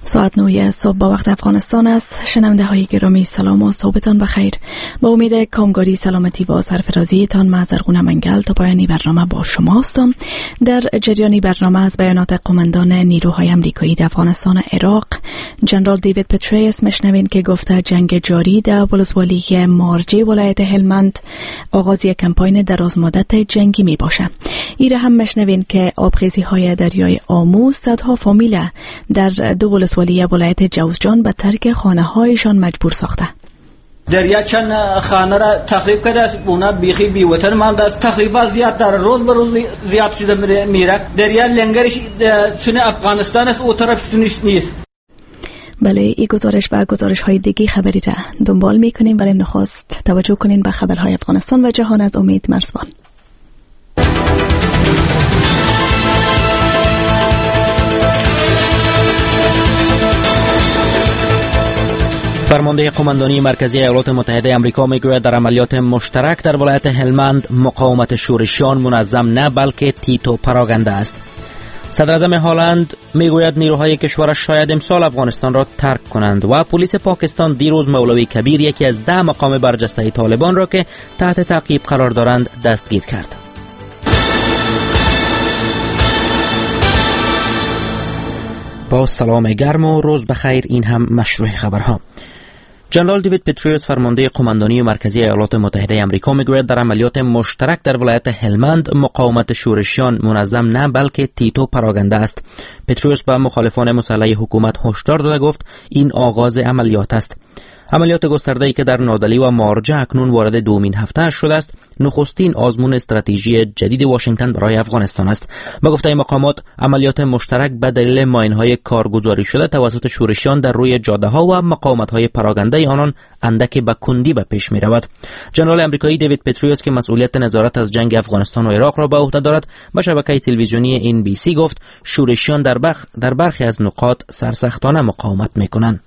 ساعت 9 صبح با وقت افغانستان است. شنونده های گرامی سلام و صبحتان بخیر. با امید کامگاری، سلامتی و سرفرازی تان من زرغونه منگل تا پایانی برنامه با شما هستم. در جریان برنامه از بیانات قماندان نیروهای آمریکایی در افغانستان و عراق جنرال دیوید پتریوس میشنوین که گفته جنگ جاری در ولسوالی مارجه ولایت هلمند آغاز یک کمپاین دراز مدت جنگی می باشه. ایره هم میشنوین که آبخیزی های دریای آمو صدها فامیل در دو ولسوالی ولایت جوزجان به ترک خانه هایشان مجبور ساخته. دریا چند خانه را تخریب کرده است، اونا بیخی بی وطن مانده است. تخریبات زیاد در روز به روز زیاد شده میره. دریا لنگرش چون افغانستان است، او طرف نیست. بله، این گزارش و گزارش های دیگه خبری را دنبال میکنیم، ولی نخست توجه کنین به خبرهای افغانستان و جهان از امید مرزبان. فرمانده قماندانی مرکزی ایالات متحده آمریکا میگوید در عملیات مشترک در ولایت هلمند مقاومت شورشیان منظم نه بلکه تیت و پراگنده است. صدر اعظم هلند میگوید نیروهای کشورش شاید امسال افغانستان را ترک کنند و پلیس پاکستان دیروز مولوی کبیر، یکی از 10 مقام برجسته طالبان را که تحت تعقیب قرار دارند دستگیر کرد. با سلام گرم و روز بخیر، این هم مشروع خبرها. جنرال دیوید پتریوس فرمانده قماندانی مرکزی ایالات متحده آمریکا میگوید در عملیات مشترک در ولایت هلمند مقاومت شورشیان منظم نه بلکه تیت و پراگنده است. پتریوس به مخالفان مسلح حکومت هشدار داده گفت این آغاز عملیات است. عملیات گسترده‌ای که در نادلی و مارجه اکنون وارد دومین هفته شده است، نخستین آزمون استراتژی جدید واشنگتن برای افغانستان است. با گفته مقامات، عملیات مشترک به دلیل ماین‌های کارگزاری شده توسط شورشیان در روی جاده‌ها و مقاومت‌های پراگنده آنان اندکی به کندی به پیش می‌رود. جنرال آمریکایی دیوید پتریوس که مسئولیت نظارت از جنگ افغانستان و عراق را به عهده دارد، به شبکه تلویزیونی NBC گفت شورشیان در برخی از نقاط سرسختانه مقاومت می‌کنند.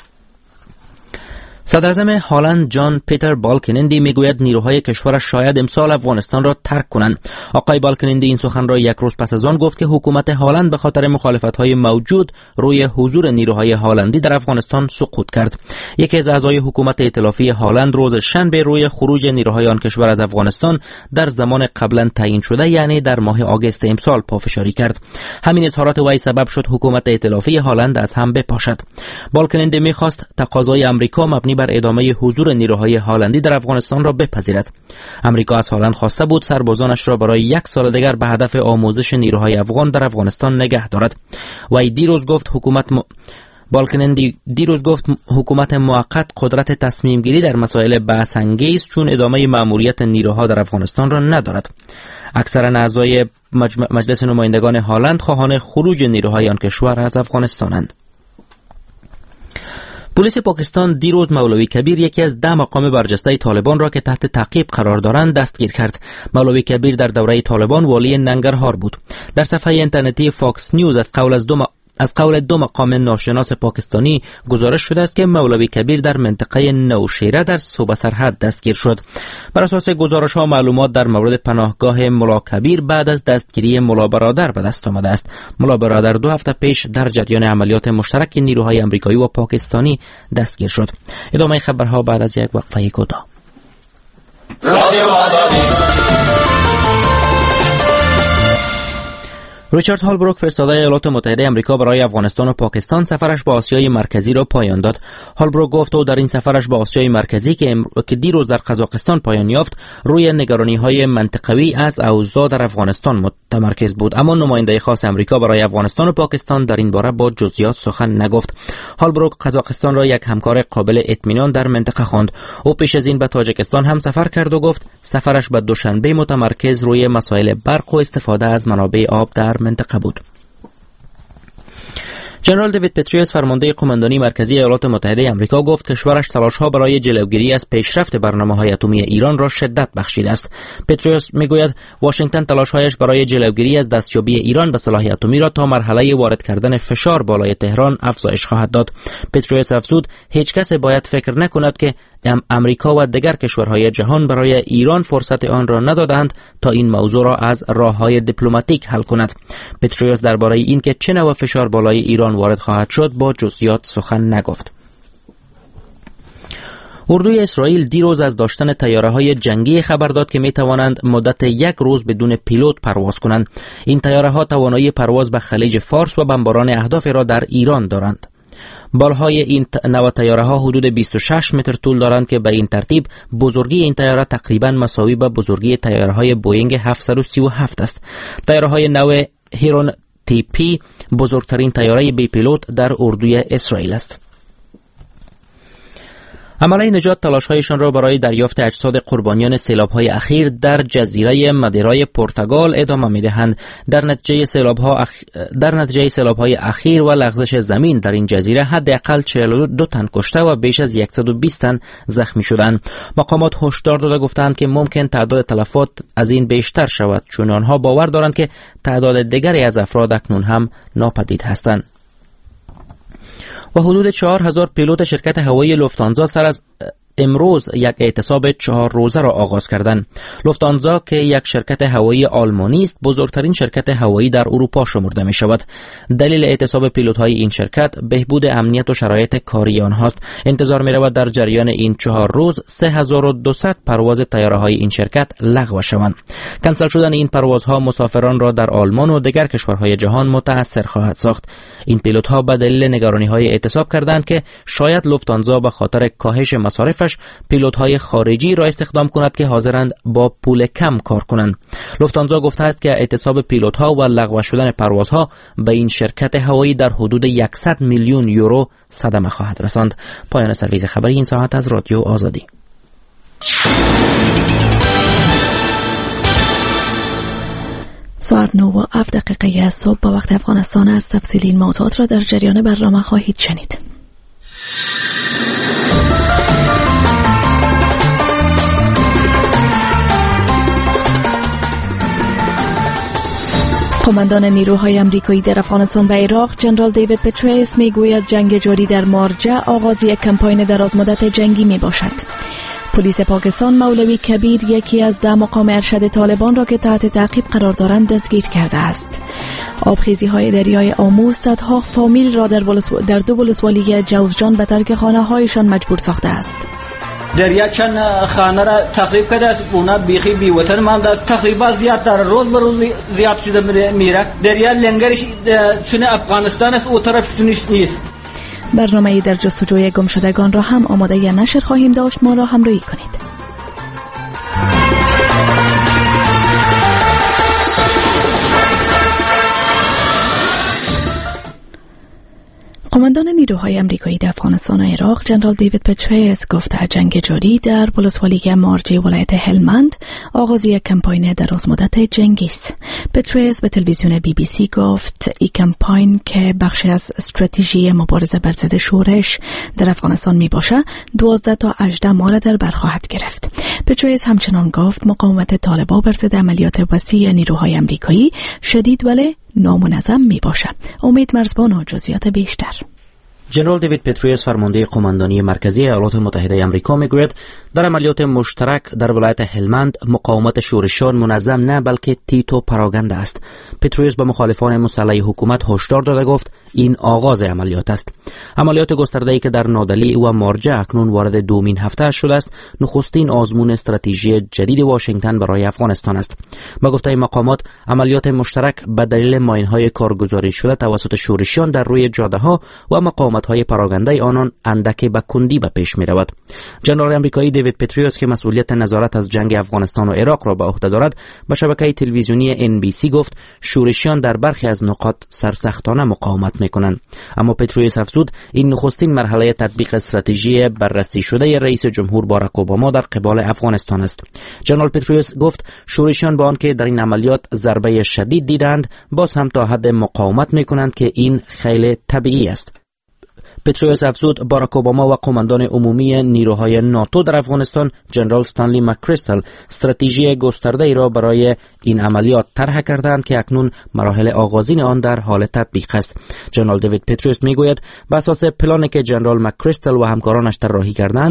صدر اعظم هلند جان پیتر بالکنندی میگوید نیروهای کشورش شاید امسال افغانستان را ترک کنند. آقای بالکنندی این سخن را یک روز پس از آن گفت که حکومت هلند به خاطر مخالفت‌های موجود روی حضور نیروهای هلندی در افغانستان سقوط کرد. یکی از اعضای حکومت ائتلافی هلند روز شنبه روی خروج نیروهای آن کشور از افغانستان در زمان قبلا تعیین شده، یعنی در ماه آگوست امسال پافشاری کرد. همین اظهارات وی سبب شد حکومت ائتلافی هلند از هم بپاشد. بالکنندی می‌خواست تقاضای آمریکا مبنی بر ادامه حضور نیروهای هلندی در افغانستان را بپذیرد. آمریکا از هلند خواسته بود سربازانش را برای 1 سال دیگر به هدف آموزش نیروهای افغان در افغانستان نگه دارد. و دیروز گفت بالکنندی حکومت موقت قدرت تصمیم گیری در مسائل بحث انگیز چون ادامه مأموریت نیروها در افغانستان را ندارد. اکثر اعضای مجلس نمایندگان هلند خواهان خروج نیروهای آن کشور از افغانستانند. پلیس پاکستان دیروز مولوی کبیر، یکی از 10 مقام برجسته طالبان را که تحت تعقیب قرار دارند دستگیر کرد. مولوی کبیر در دوره طالبان والی ننگرهار بود. در صفحه اینترنتی فاکس نیوز از قول 2 مقام ناشناس پاکستانی گزارش شده است که مولوی کبیر در منطقه نوشیره در صوبه سرحد دستگیر شد. بر اساس گزارش‌ها معلومات در مورد پناهگاه ملا کبیر بعد از دستگیری ملا برادر به دست آمده است. ملا برادر 2 هفته پیش در جریان عملیات مشترک نیروهای آمریکایی و پاکستانی دستگیر شد. ادامه خبرها بعد از یک وقفه کوتاه. ریچارد هالبروک فرستاده ایالات متحده آمریکا برای افغانستان و پاکستان سفرش به آسیای مرکزی را پایان داد. هالبروک گفت او در این سفرش به آسیای مرکزی که دیروز در قزاقستان پایان یافت روی نگرانی‌های منطقوی از اوضاع در افغانستان متمرکز بود، اما نماینده خاص آمریکا برای افغانستان و پاکستان در این باره با جزئیات سخن نگفت. هالبروک قزاقستان را یک همکار قابل اطمینان در منطقه خواند. او پیش از این به تاجیکستان هم سفر کرد و گفت سفرش به دوشنبه متمرکز روی مسائل برق و استفاده از منابع آب در منطقه بود. جنرال دیوید پتریوس فرمانده قماندانی مرکزی ایالات متحده آمریکا گفت کشورش تلاش‌ها برای جلوگیری از پیشرفت برنامه‌های اتمی ایران را شدت بخشیده است. پتریوس میگوید واشنگتن تلاش‌هایش برای جلوگیری از دستیابی ایران به سلاح اتمی را تا مرحله وارد کردن فشار بالای تهران افزایش خواهد داد. پتریوس افزود هیچ کس باید فکر نکند که امریکا و دیگر کشورهای جهان برای ایران فرصت آن را ندادند تا این موضوع را از راه‌های دیپلماتیک حل کند. پتریوس درباره اینکه چه نوع فشار بالای ایران وارد خواهد شد با جزئیات سخن نگفت. اردوی اسرائیل دیروز از داشتن طیاره‌های جنگی خبر داد که می‌توانند مدت 1 روز بدون پیلوت پرواز کنند. این طیاره‌ها توانایی پرواز به خلیج فارس و بمباران اهدافی را در ایران دارند. بالهای این نوع طیاره‌ها حدود 26 متر طول دارند که به این ترتیب بزرگی این طیاره تقریباً مساوی به بزرگی طیاره‌های بوئینگ 737 است. طیاره‌های نوع هیرون تی پی بزرگترین طیاره بی پیلوت در اردوی اسرائیل است. عمله نجات تلاش‌هایشان را برای دریافت اجساد قربانیان سیلاب‌های اخیر در جزیره مادیرای پرتغال ادامه می‌دهند. در نتیجه سیلاب‌های اخیر و لغزش زمین در این جزیره حداقل 42 تن کشته و بیش از 120 تن زخمی شدند. مقامات هشدار داده گفتند که ممکن تعداد تلفات از این بیشتر شود، چون آنها باور دارند که تعداد دیگری از افراد اکنون هم ناپدید هستند. و حدود 4000 پیلوت شرکت هوایی لوفتانزا سر از امروز یک اعتصاب 4 روزه را آغاز کردند. لوفتانزا که یک شرکت هوایی آلمانی است، بزرگترین شرکت هوایی در اروپا شمرده می شود. دلیل اعتصاب پیلوت‌های این شرکت بهبود امنیت و شرایط کاری آنهاست. انتظار می رود در جریان این 4 روز 3200 پرواز طیاره‌های این شرکت لغو شوند. کنسل شدن این پروازها مسافران را در آلمان و دیگر کشورهای جهان متأثر خواهد ساخت. این پیلوت‌ها به دلیل نگرانی‌های اعتصاب کردند که شاید لوفتانزا به خاطر کاهش مصارف پیلوت‌های خارجی را استخدام کند که حاضرند با پول کم کار کنند. لوفتانزا گفته است که اعتصاب پیلوت‌ها و لغو شدن پروازها به این شرکت هوایی در حدود 100 میلیون یورو صدمه خواهد رساند. پایان سرویس خبری این ساعت از رادیو آزادی. ساعت 9:07 صبح با وقت افغانستان است. تفصیل این موضوعات را در جریان برنامه خواهید شنید. قماندان نیروهای امریکایی در افغانستان و عراق جنرال دیوید پتریوس میگوید جنگ جاری در مارجه آغاز یک کمپاین درازمدت جنگی می باشد. پلیس پاکستان مولوی کبیر، یکی از 10 مقام ارشد طالبان را که تحت تعقیب قرار دارند دستگیر کرده است. آبخیزی های دریای آمو صدها فامیل را در 2 ولسوالی جوزجان به ترک خانه هایشان مجبور ساخته است. دریا چند خانه را تخریب کرده است. اونا بیخی بی وطن مانده است. تقریبا زیادتر روز به روز زیاد شده میره. دریا لنگرش چون افغانستان است، او طرف نیست. برنامه در جستجوی گمشدگان را هم آماده نشر خواهیم داشت. ما را همراهی کنید. قماندان نیروهای امریکایی در افغانستان و عراق جنرال دیوید پتریوس گفته جنگ جاری در ولسوالی مارجه ولایت هلمند آغاز یک کمپاین درازمدت جنگی است. پتریوس به تلویزیون BBC گفت این کمپاین که بخشی از استراتژی مبارزه بر ضد شورش در افغانستان می باشه 12 تا 18 ماه در بر خواهد گرفت. پتریوس همچنان گفت مقاومت طالبان بر ضد عملیات وسیع نیروهای امریکایی شدید ولی نامنظم می باشد. امید مرزبان و جزئیات بیشتر. جنرال دیوید پتریوس فرمانده قماندانی مرکزی ایالات متحده آمریکا میگوید در عملیات مشترک در ولایت هلمند مقاومت شورشیان منظم نه بلکه تیت و پراگنده است. پتریوس به مخالفان مسلح حکومت هشدار داده گفت این آغاز عملیات است. عملیات گسترده‌ای که در نادلی و مارجه اکنون وارد دومین هفته شده است نخستین آزمون استراتژی جدید واشنگتن برای افغانستان است. با گفته مقامات عملیات مشترک به دلیل ماین‌های کارگزاری شده توسط شورشیان در روی جاده‌ها و مقاومت‌های پراگنده آنان اندکی به کندی به پیش می‌رود. جنرال آمریکایی دیوید پتریوس که مسئولیت نظارت از جنگ افغانستان و عراق را به عهده دارد به شبکه تلویزیونی NBC گفت شورشیان در برخی از نقاط سرسختانه مقاومت می‌کنند. اما پتریوس افزود این نخستین مرحله تطبیق استراتژی بررسی شده رئیس جمهور باراک اوباما در قبال افغانستان است. جنرال پتریوس گفت شورشیان با آنکه در این عملیات ضربه شدید دیدند باز هم تا حد مقاومت می‌کنند که این خیلی طبیعی است. پتریوس افزود باراک اوباما و قماندان عمومی نیروهای ناتو در افغانستان جنرال استانلی مکریستل استراتژی گسترده‌ای را برای این عملیات طرح کردند که اکنون مراحل آغازین آن در حال تطبیق است. جنرال دیوید پتریوس میگوید بر اساس پلانی که جنرال مکریستل و همکارانش طراحی کردند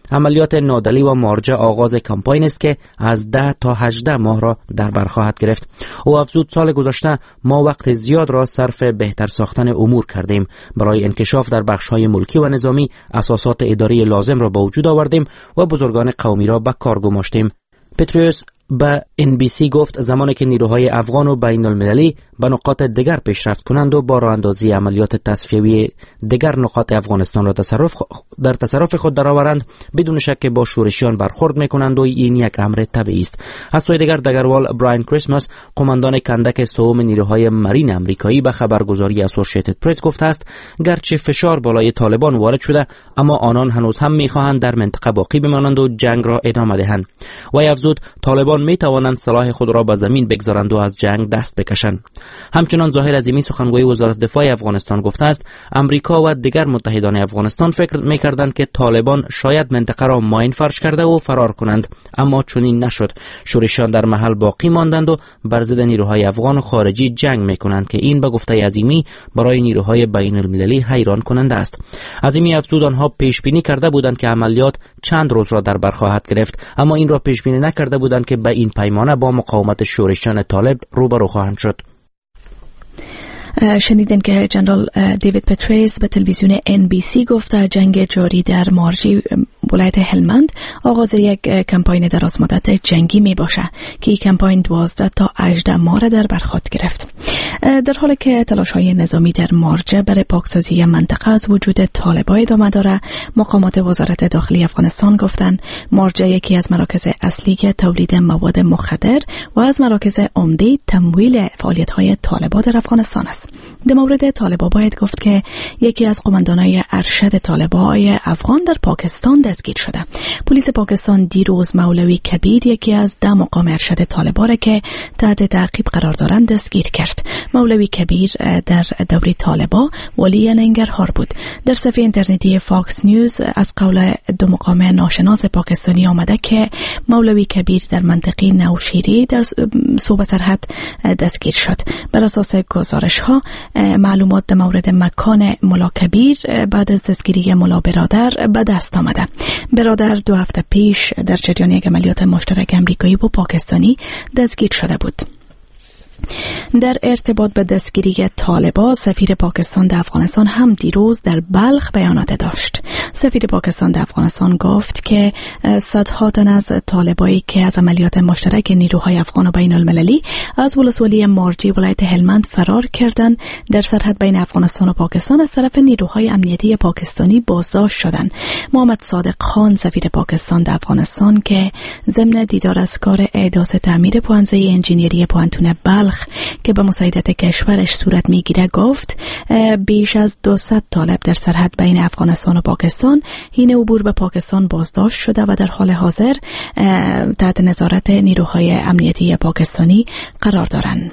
عملیات نادلی و مارجه آغاز کمپاین است که از 10 تا 18 ماه را در بر خواهد گرفت. او افزود سال گذشته ما وقت زیاد را صرف بهتر ساختن امور کردیم. برای انکشاف در بخش‌های ملکی و نظامی اساسات اداری لازم را به وجود آوردیم و بزرگان قومی را به کار گماشتیم. پتریوس به NBC گفت زمانی که نیروهای افغان و بین المللی به نقاط دیگر پیشرفت کنند و با راه اندازی عملیات تصفیوی دیگر نقاط افغانستان را در تصرف خود درآورند، بدون شک با شورشیان برخورد میکنند و این یک امر طبیعی است. از سوی دیگر دگروال براین کریسمس، قماندان کندک سوم نیروهای مرین آمریکایی، به خبرگزاری اسوسییتد پرس گفته است گرچه فشار بالای طالبان وارد شده، اما آنان هنوز هم میخواهند در منطقه باقی بمانند و جنگ را ادامه دهند. و افزود طالبان می توانند سلاح خود را به زمین بگذارند و از جنگ دست بکشند. همچنان ظاهر عظیمی سخنگوی وزارت دفاع افغانستان گفته است امریکا و دیگر متحدان افغانستان فکر می‌کردند که طالبان شاید منطقه را ماین فرش کرده و فرار کنند، اما چنین نشد. شورشیان در محل باقی ماندند و بر ضد نیروهای افغان و خارجی جنگ می‌کنند که این به گفته عظیمی برای نیروهای بین المللی حیران کننده است. عظیمی افزود آنها پیش بینی کرده بودند که عملیات چند روز را در بر خواهد گرفت، اما این را پیش بینی نکرده بودند که به این پیمانه با مقاومت شورشیان طالب روبرو خواهند شد. شنیدن که جنرال دیوید پتریس به تلویزیون NBC گفته جنگ جاری در مارجی ولایت هلمند آغاز یک کمپاین دراز مدت جنگی می باشه که این کمپاین 12 تا 18 ماه را در بر خود گرفت. در حالی که تلاش‌های نظامی در مارجه برای پاکسازی منطقه از وجود طالبان ادامه داره، مقامات وزارت داخلی افغانستان گفتند مارجه یکی از مراکز اصلی تولید مواد مخدر و از مراکز عمده تمویل فعالیت‌های طالبان در افغانستان است. در مورد طالبان باید گفت که یکی از قماندانای ارشد طالبان افغان در پاکستان دستگیر شده. پلیس پاکستان دیروز مولوی کبیر، یکی از 10 مقام ارشد طالبان را که تحت تعقیب قرار دارند، دستگیر کرد. مولوی کبیر در دوره طالبان ولی ننگرهار بود. در صفحه اینترنتی فاکس نیوز از قول 2 مقام ناشناس پاکستانی آمده که مولوی کبیر در منطقه نوشیری در صوبه سرحد دستگیر شد. بر اساس گزارش ها معلومات در مورد مکان ملا کبیر بعد از دستگیری ملا برادر به دست آمده. برادر 2 هفته پیش در جریان یک عملیات مشترک امریکایی و پاکستانی دستگیر شده بود. در ارتباط به دستگیری طالبان، سفیر پاکستان در افغانستان هم دیروز در بلخ بیانات داشت. سفیر پاکستان در افغانستان گفت که صدها تن از طالبایی که از عملیات مشترک نیروهای افغان و بین المللی از ولسوالی مارجی ولایت هلمند فرار کردند، در سرحد بین افغانستان و پاکستان از طرف نیروهای امنیتی پاکستانی بازداشت شدند. محمد صادق خان، سفیر پاکستان در افغانستان که ضمن دیدار از کار احداث تعمیر پوهنځی انجینری پوهنتون بلخ که به مساعدت کشورش صورت میگیره گفت بیش از 200 طالب در سرحد بین افغانستان و پاکستان حین عبور به پاکستان بازداشت شده و در حال حاضر تحت نظارت نیروهای امنیتی پاکستانی قرار دارند.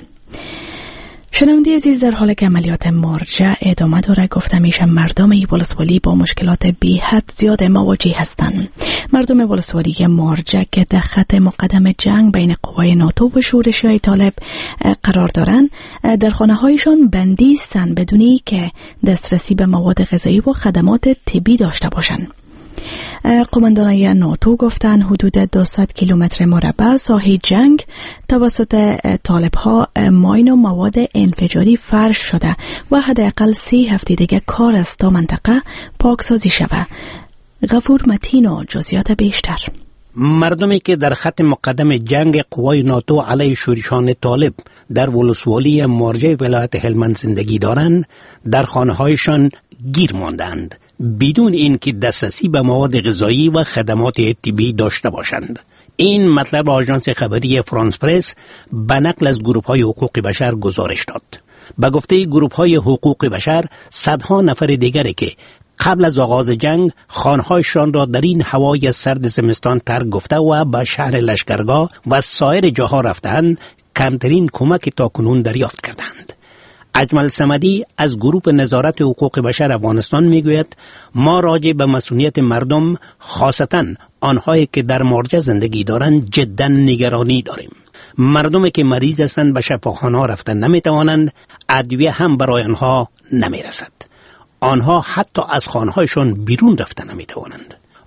شنونده عزیز، در حال که عملیات مارجه ادامه داره، گفته میشه مردم ولسوالی با مشکلات بی حد زیاد مواجه هستند. مردم ولسوالی مارجه که در خط مقدم جنگ بین قوای ناتو و شورشیای طالب قرار دارند، در خانه هایشان بندی هستند بدونی که دسترسی به مواد غذایی و خدمات طبی داشته باشند. قماندانای ناتو گفتند حدود 200 کیلومتر مربع ساحه جنگ توسط طالب‌ها ماین و مواد انفجاری فرش شده و حداقل 3 هفته دیگه کار است تا منطقه پاکسازی شود. غفور متین و جزئیات بیشتر. مردمی که در خط مقدم جنگ قوای ناتو علیه شورشیان طالب در ولسوالی مارجه ولایت هلمند زندگی دارند، در خانه‌هایشان گیر ماندند بدون اینکه دسترسی به مواد غذایی و خدمات طبی داشته باشند. این مطلب آژانس خبری فرانس پرس به نقل از گروه‌های حقوق بشر گزارش داد. به گفته گروه‌های حقوق بشر، صدها نفر دیگری که قبل از آغاز جنگ خانه‌هایشان را در این هوای سرد زمستان ترک گفته و به شهر لشکرگاه و سایر جاها رفتند، کمترین کمک تاکنون دریافت کردند. اجمل صمدی از گروه نظارت حقوق بشر افغانستان میگوید ما راجع به مسئولیت مردم، خاصتاً آنهایی که در مارجه زندگی دارند، جدا نگرانی داریم. مردمی که مریض هستند به شفاخانه رفتن نمیتوانند، ادویه هم برای آنها نمیرسد. آنها حتی از خانهایشان بیرون رفتن نمیتوانند.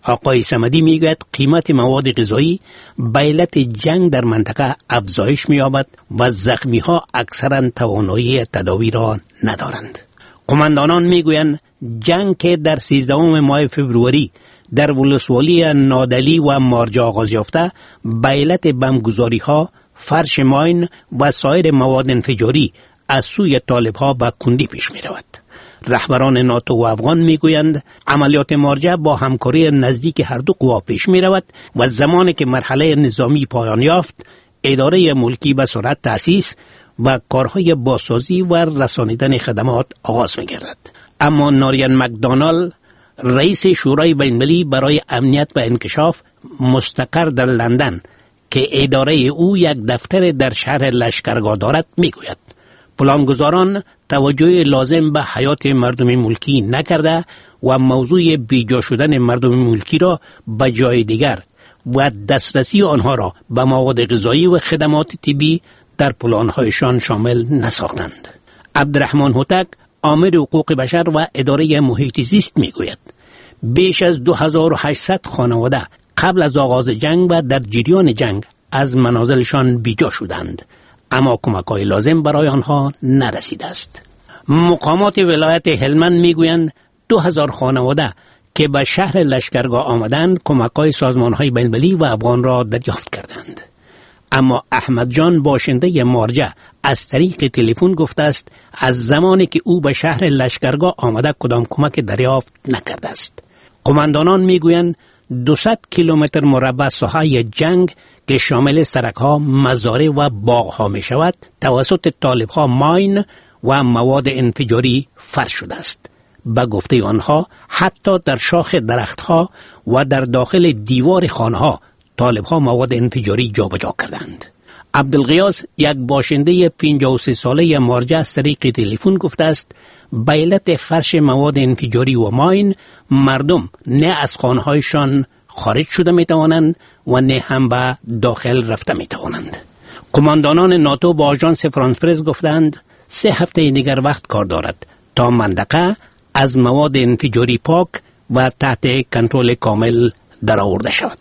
آقای صمدی میگوید قیمت مواد غذایی به علت جنگ در منطقه افزایش می‌یابد و زخمی‌ها اکثراً توانایی تداوی را ندارند. قماندانان میگویند جنگ که در 13 ماه فوریه در ولسوالی نادلی و مارجا آغاز یافته به علت بمبگذاری‌ها، فرش ماین و سایر مواد انفجاری از سوی طالب‌ها به کندی پیش می‌رود. رهبران ناتو و افغان میگویند عملیات مارجه با همکاری نزدیک هر دو قوا پیش می رود و زمانی که مرحله نظامی پایان یافت، اداره ملکی به سرعت تأسیس و کارهای بازسازی و رسانیدن خدمات آغاز می گردد. اما ناریان مکدونالد، رئیس شورای بین‌المللی برای امنیت و انکشاف مستقر در لندن که اداره او یک دفتر در شهر لشکرگاه دارد میگوید پلانگذاران توجه لازم به حیات مردم ملکی نکرده و موضوع بیجا شدن مردم ملکی را به جای دیگر و دسترسی آنها را به مواد غذایی و خدمات طبی در پلانهایشان شامل نساختند. عبدالرحمن هوتک، آمر حقوق بشر و اداره محیط زیست میگوید بیش از 2800 خانواده قبل از آغاز جنگ و در جریان جنگ از منازلشان بیجا شدند، اما کمک‌های لازم برای آنها نرسیده است. مقامات ولایت هلمند میگویند 2000 خانواده که به شهر لشکرگاه آمدند کمک‌های سازمان‌های بین‌المللی و افغان را دریافت کردند. اما احمد جان باشنده مارجه از طریق تلفن گفته است از زمانی که او به شهر لشکرگاه آمده کدام کمک دریافت نکرده است. قماندانان میگویند 200 کیلومتر مربع ساحه جنگ که شامل سرک‌ها، مزارع و باغ‌ها می شود توسط طالب‌ها ماین و مواد انفجاری فرش شده است. به گفته آنها حتی در شاخ درخت‌ها و در داخل دیوار خانه‌ها طالب‌ها مواد انفجاری جابجا کردند. عبدالغیاث، یک باشنده 53 ساله مارجه از طریق تلفن گفته است به علت فرش مواد انفجاری و ماین مردم نه از خانه‌هایشان خارج شده می توانند و نه هم به داخل رفته می توانند. قماندانان ناتو با آژانس فرانس پرس گفتند 3 هفته دیگر وقت کار دارد تا منطقه از مواد انفجاری پاک و تحت کنترل کامل درآورده شود.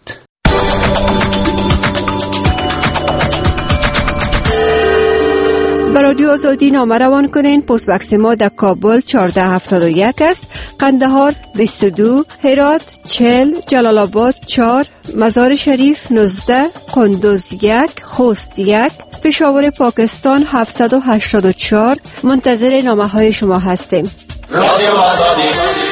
به رادیو آزادی نامه روان کنین. پست بکس ما در کابل 1471 است، قندهار 22، هرات 40، جلال آباد 4، مزار شریف 19، قندوز 1، خوست 1، پشاور پاکستان 784. منتظر نامه های شما هستیم. رادیو آزادی.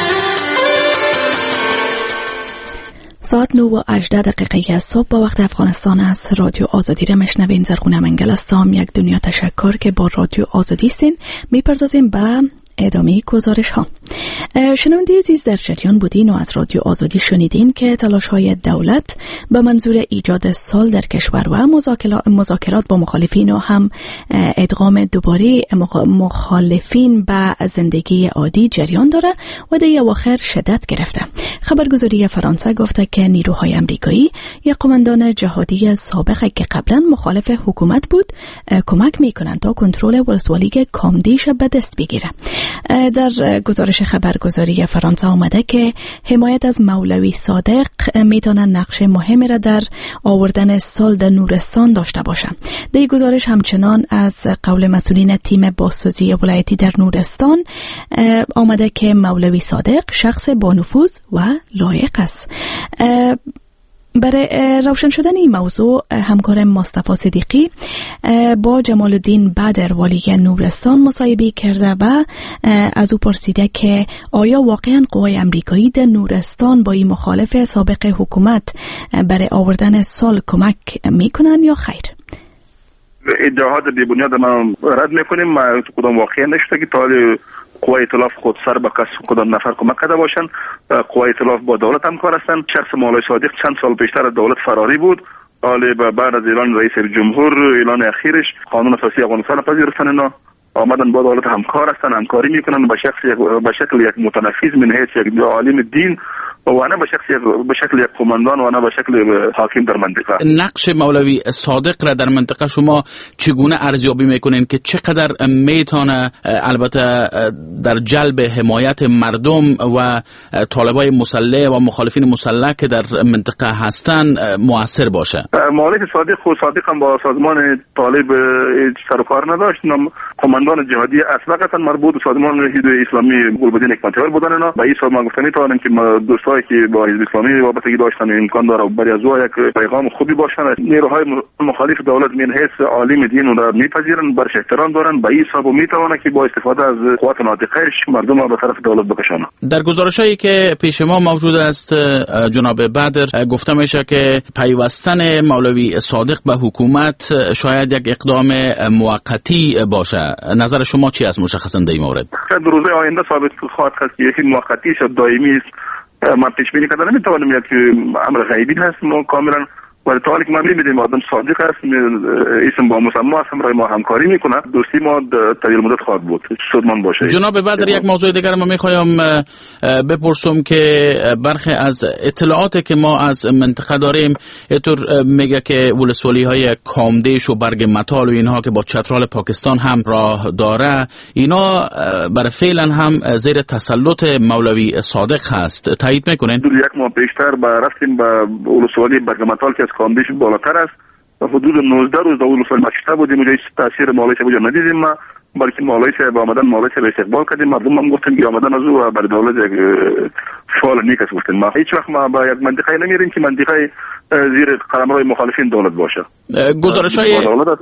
ساعت 9:18 صبح با وقت افغانستان است. رادیو آزادی را مشنوین. زرغونه منگل هستم. یک دنیا تشکر که با رادیو آزادی استین. میپردازیم به ادامه گزارش ها. شنونده عزیز، در جریان بودین و از رادیو آزادی شنیدین که تلاش های دولت به منظور ایجاد صلح در کشور و مذاکرات با مخالفین و هم ادغام دوباره مخالفین به زندگی عادی جریان داره و در اواخر شدت گرفته. خبرگزاری فرانسه گفته که نیروهای امریکایی یک قماندان جهادی سابق که قبلا مخالف حکومت بود کمک میکنند تا کنترل ولسوالی کامدیش به دست بگیره. در گزارش خبرگزاری فرانسه آمده که حمایت از مولوی صادق میتونه نقش مهمی را در آوردن صلح در نورستان داشته باشه. در گزارش همچنان از قول مسئولین تیم بازسازی ولایتی در نورستان آمده که مولوی صادق شخص با نفوذ و لایق است. برای روشن شدن این موضوع همکار مصطفی صدیقی با جمال الدین بدر والی نورستان مصاحبه کرده و از او پرسیده که آیا واقعا قوای امریکایی در نورستان با این مخالف سابق حکومت برای آوردن صلح کمک میکنن یا خیر؟ ادعاات بی بنیاد ما رد میکنیم. ما کدام واقعا نشده که تا قوای ائتلاف خود سر به کس کدام نفر کمک کرده باشند. قوای ائتلاف با دولت همکار هستند. شخص مولوی صادق چند سال پیشتر از دولت فراری بود. حالا بعد از اعلان رئیس جمهور اعلان اخیرش قانون اساسی افغانستان پذیرفتن اینا آمدن با دولت همکار هستند، همکاری میکنن به شکل یک متنفذ من حیث یک عالم دین و نه به شکل یک قماندان و نه به شکل حاکم در منطقه. نقش مولوی صادق را در منطقه شما چگونه ارزیابی میکنین که چقدر میتونه البته در جلب حمایت مردم و طالبای مسلح و مخالفین مسلح که در منطقه هستن مؤثر باشه؟ مولوی صادق هم با سازمان طالب سر و کار نداشت. قماندان جهادی اسبقا مربوط به سازمان حزب اسلامی گلبدین حکمتیار بودن. اینا به این حساب ما گفتن میتونن که دوستایی که با حزب اسلامی وابستگی داشتن امکان داره برای از یک پیغام خوبی باشن. نیروهای مخالف دولت من حیث عالم دین را میپذیرن، برش احترام دارن. به این حساب میتونه که با استفاده از قوات ناطقه‌اش مردم را به طرف دولت بکشانه. در گزارشایی که پیش ما موجود است جناب بدر گفته میشه که پیوستن مولوی صادق به حکومت شاید یک اقدام موقتی باشه. نظر شما چی است مشخصا در این مورد؟ در روزهای آینده ثابت خواهد شد که یکی موقتی شد دائمی است. من پیش بینی کردن نمیتوانم که امر غیبی هست کاملا، ولی تا حالی که ما می‌بینیم آدم صادق است، اسم با مسمى است، همراه ما همکاری میکنه، دوستی ما طویل مدت خواهد بود. سودمان باشه. جناب بدر یک موضوع دیگر ما میخوایم بپرسم که برخی از اطلاعاتی که ما از منطقه داریم اینطور میگه که ولسوالی‌های کامدیش و برگ متال و اینها که با چترال پاکستان هم راه داره، اینا برای فعلا هم زیر تسلط مولوی صادق هست. تایید میکنین؟ یک ماه پیشتر رفتیم به ولسوالی برگ متال که کامدیش بالاتر است و حدود 19 روز در ولسوالی مشته بودیم. اونجا تاثیر مولوی صاحب ندیدیم ما، بلکه مولوی صاحب آمدن مولوی صاحب استقبال کردیم. مردم هم گفتن که آمدن از او برای دولت یک فعال نیک است. گفتن ما هیچ وقت ما به یک منطقه نمیریم که منطقه زیر قلمرو مخالفین دولت باشه. گزارش‌های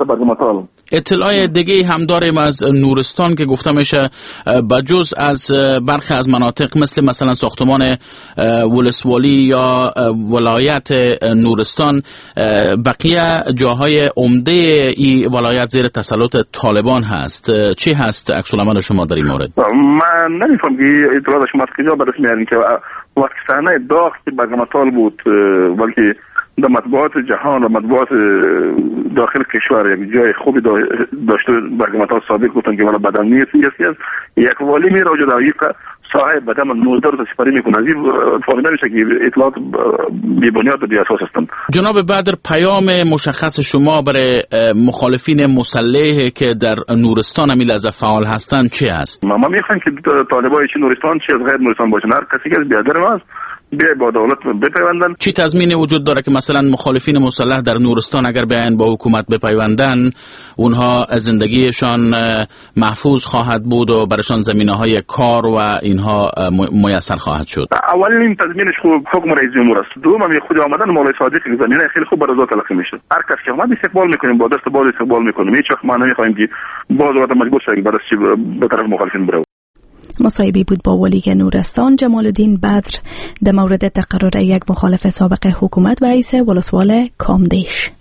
اطلاع دیگه هم داریم از نورستان که گفته میشه بجز از برخی از مناطق مثلا ساختمان ولسوالی یا ولایت نورستان، بقیه جاهای عمده این ولایت زیر تسلط طالبان هست. چی هست عکس العمل شما در این مورد؟ من نمیفهم که اطلاعات شما از کجا برس میارین که وقت صحنه داغ که برگمتال بود، بلکه در مطبوعات جهان و مطبوعات داخل کشور یک جای خوبی داشته برگمتال ثابت گفتن که والا بدنی سیاسی است. یک والی میره وجود یک صاحب بدن 19 روز سپری میکنه. از این فهمیده میشه که اطلاعات بی بنیاد و بی اساس هستند. جناب بدر، پیام مشخص شما برای مخالفین مسلح که در نورستان هم لحظه فعال هستند چی است؟ ما میخوایم که طالبای نورستان چی از غیر نورستان باشن. هر کسی که از بیادر ما است بیای با دولت بپیوندن. چی تضمینی وجود داره که مثلا مخالفین مسلح در نورستان اگر بیاین با حکومت بپیوندن اونها زندگیشان محفوظ خواهد بود و برایشان زمینه‌های کار و اینها میسر خواهد شد؟ اولین تضمینش خوب حکم رئیس جمهور است. دوم هم خود آمدن مولوی صادق زمینه خیلی خوب برای ذات تلقی میشه. هر کس که اومد استقبال میکنیم، با دست باز استقبال میکنیم. هیچ وقت ما نمیخوایم که باز وقت مجبور شیم برای به طرف مخالفین بره. مصاحبه بود با ولی نورستان جمال الدین بدر در مورد تقرر یک مخالف سابق حکومت به رئیس ولسوال کامدیش.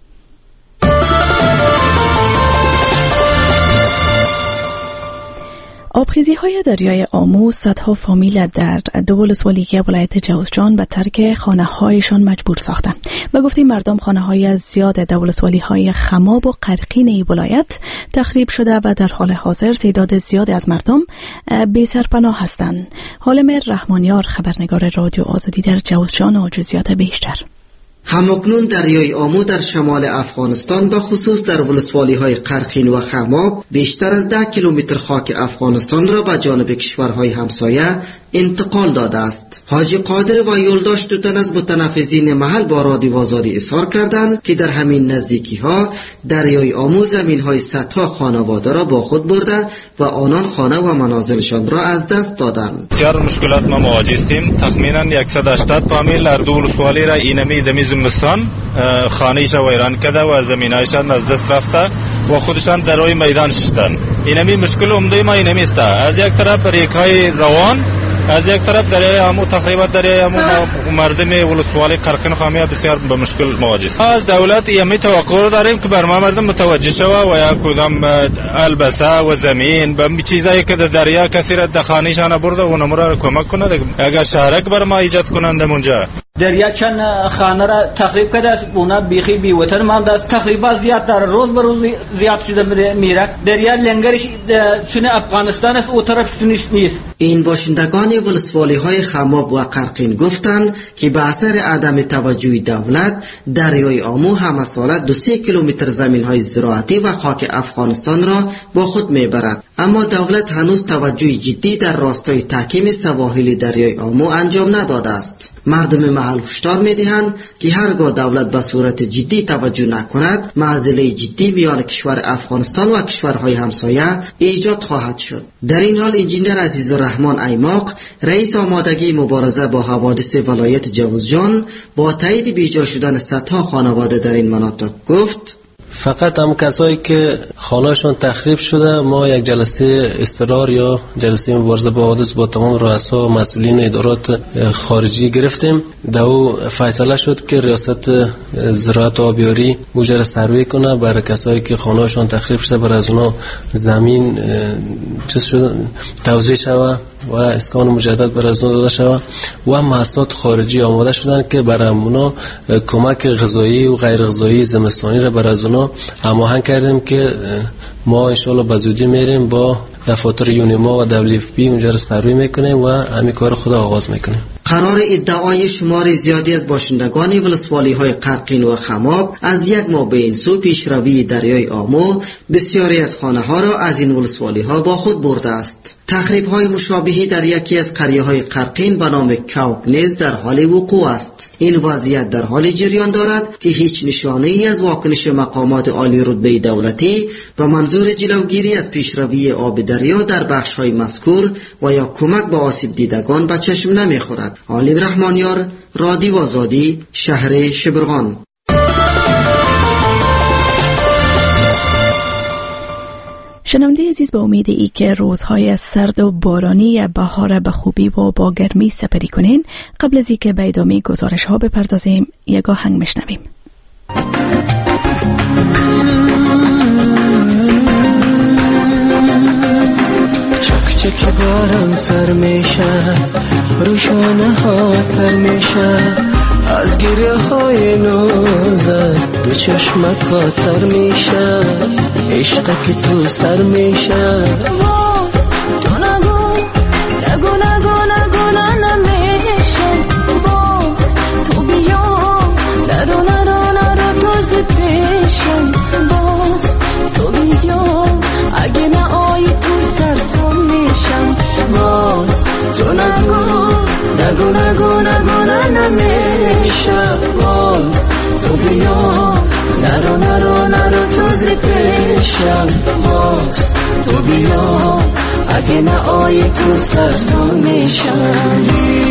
آبخیزی های دریای آمو صدها فامیل در دو ولسوالی ولایت جوزجان به ترک خانه هایشان مجبور ساختند. به گفته مردم خانه های زیاد در ولسوالی های خماب و قرقین این ولایت تخریب شده و در حال حاضر تعداد زیاد از مردم بی سرپناه هستند. حالم رحمانیار خبرنگار رادیو آزادی در جوزجان و جزئیات بیشتر. همکنون دریای آمو در شمال افغانستان به خصوص در ولسوالی‌های قرقین و خماب بیشتر از 10 کیلومتر خاک افغانستان را به جانب کشورهای همسایه انتقال داده است. حاجی قادر و یولداش دو تن از متنفذین محل با رادیو آزادی اظهار کردند که در همین نزدیکی‌ها دریای آمو زمین‌های صدها خانواده را با خود برده و آنان خانه و منازلشان را از دست دادند. بسیار مشکلات ما مواجه هستیم. تقریباً 180 فامیل در دو ولسوالی را اینمی زمستان خانه‌ایشان ویران کرده و زمینایشان از دست رفته و خودشان در روی میدان شدند. اینمی مشکل عمده ما اینمی است. از یک طرف ریگ‌های روان، از یک طرف دریای آمو تقریبا دریای آمو مردم ولسوالی قرقین خامی بسیار به مشکل مواجه است. از دولت اینمی توقع داریم که بر ما مردم متوجه شود و یا کدام البسه و زمین به چیزایی که در دریا کسی را در خانه‌شان برده و اونم را کمک کنه. اگر شهرک بر ما ایجاد کنند اونجا دریا چند خانه را تخریب کرده است. اونا بیخی بی وطن مانده است. تقریبا زیاد در روز به روز زیاد شده میره. دریا لنگرش سن افغانستان است، او طرف سنش نیست. این باشندگان ولسوالی های خماب و قرقین گفتند که به اثر عدم توجه دولت دریای آمو همه ساله 2-3 کیلومتر زمین های زراعتی و خاک افغانستان را با خود میبرد، اما دولت هنوز توجه جدی در راستای تحکیم سواحل دریای آمو انجام نداده است. مردم محل هشدار میدهند که هرگاه دولت به صورت جدی توجه نکند معضله جدی میان کشور افغانستان و کشورهای همسایه ایجاد خواهد شد. در این حال انجینر عزیزالرحمن ایماق رئیس آمادگی مبارزه با حوادث ولایت جوزجان با تایید بیجا شدن صدها خانواده در این مناطق گفت فقط هم کسایی که خانه‌شون تخریب شده ما یک جلسه اضطرار یا جلسه مبارزه با حوادث با تمام رؤسا و مسئولین ادارات خارجی گرفتیم. دو فیصله شد که ریاست زراعت و آبیاری اوجر سروی کنه برای کسایی که خانه‌شون تخریب شده، برای از اونا زمین توزیع شوه و اسکان مجدد برای از اونا داده شوه و محصولات خارجی آماده شدن که برای اونا کمک غذایی و غیر غذایی زمستانی را برای از اونا هماهنگ کردیم که ما انشالله به زودی میریم با دفاتر یونیما و WFP اونجا رو سروی میکنیم و همین کار خود آغاز میکنیم. قرار ادعای شمار زیادی از باشندگان ولسوالی های قرقین و خماب از یک ماه به این سو پیشروی دریای آمو بسیاری از خانه ها را از این ولسوالی ها با خود برده است. تخریب های مشابهی در یکی از قریه های قرقین به نام کوک نیز در حال وقوع است. این وضعیت در حال جریان دارد که هیچ نشانه ای از واکنش مقامات عالی رتبه دولتی به منظور جلوگیری از پیشروی آب دریا در بخش های مذکور و یا کمک به آسیب دیدگان به چشم نمیخورد. علی رحمانیار، رادیو آزادی، شهر شبرغان. شنونده عزیز، به امید ای که روزهای سرد و بارانی بهار به خوبی و با گرمی سپری کنین، قبل از اینکه به ادامه گزارش ها بپردازیم یک آهنگ میشنویم. چک باران سر میشه، روشانه ها تر میشه، از گریه های نوزد دو چشمت کاتر میشه، عشق که تو سر میشه. تو نگو نگو نگو نگو نمیشه، باز تو بیا نرو نرو نرو تازه پیشم، باز تو بیا اگه نه آی تو سرسون میشم، باز تو نگو نگو نگو نگو نمیشه، باز تو بیا نرو نرو نرو تازه پیشم، باز تو بیا اگه نه آی تو سرسون میشم.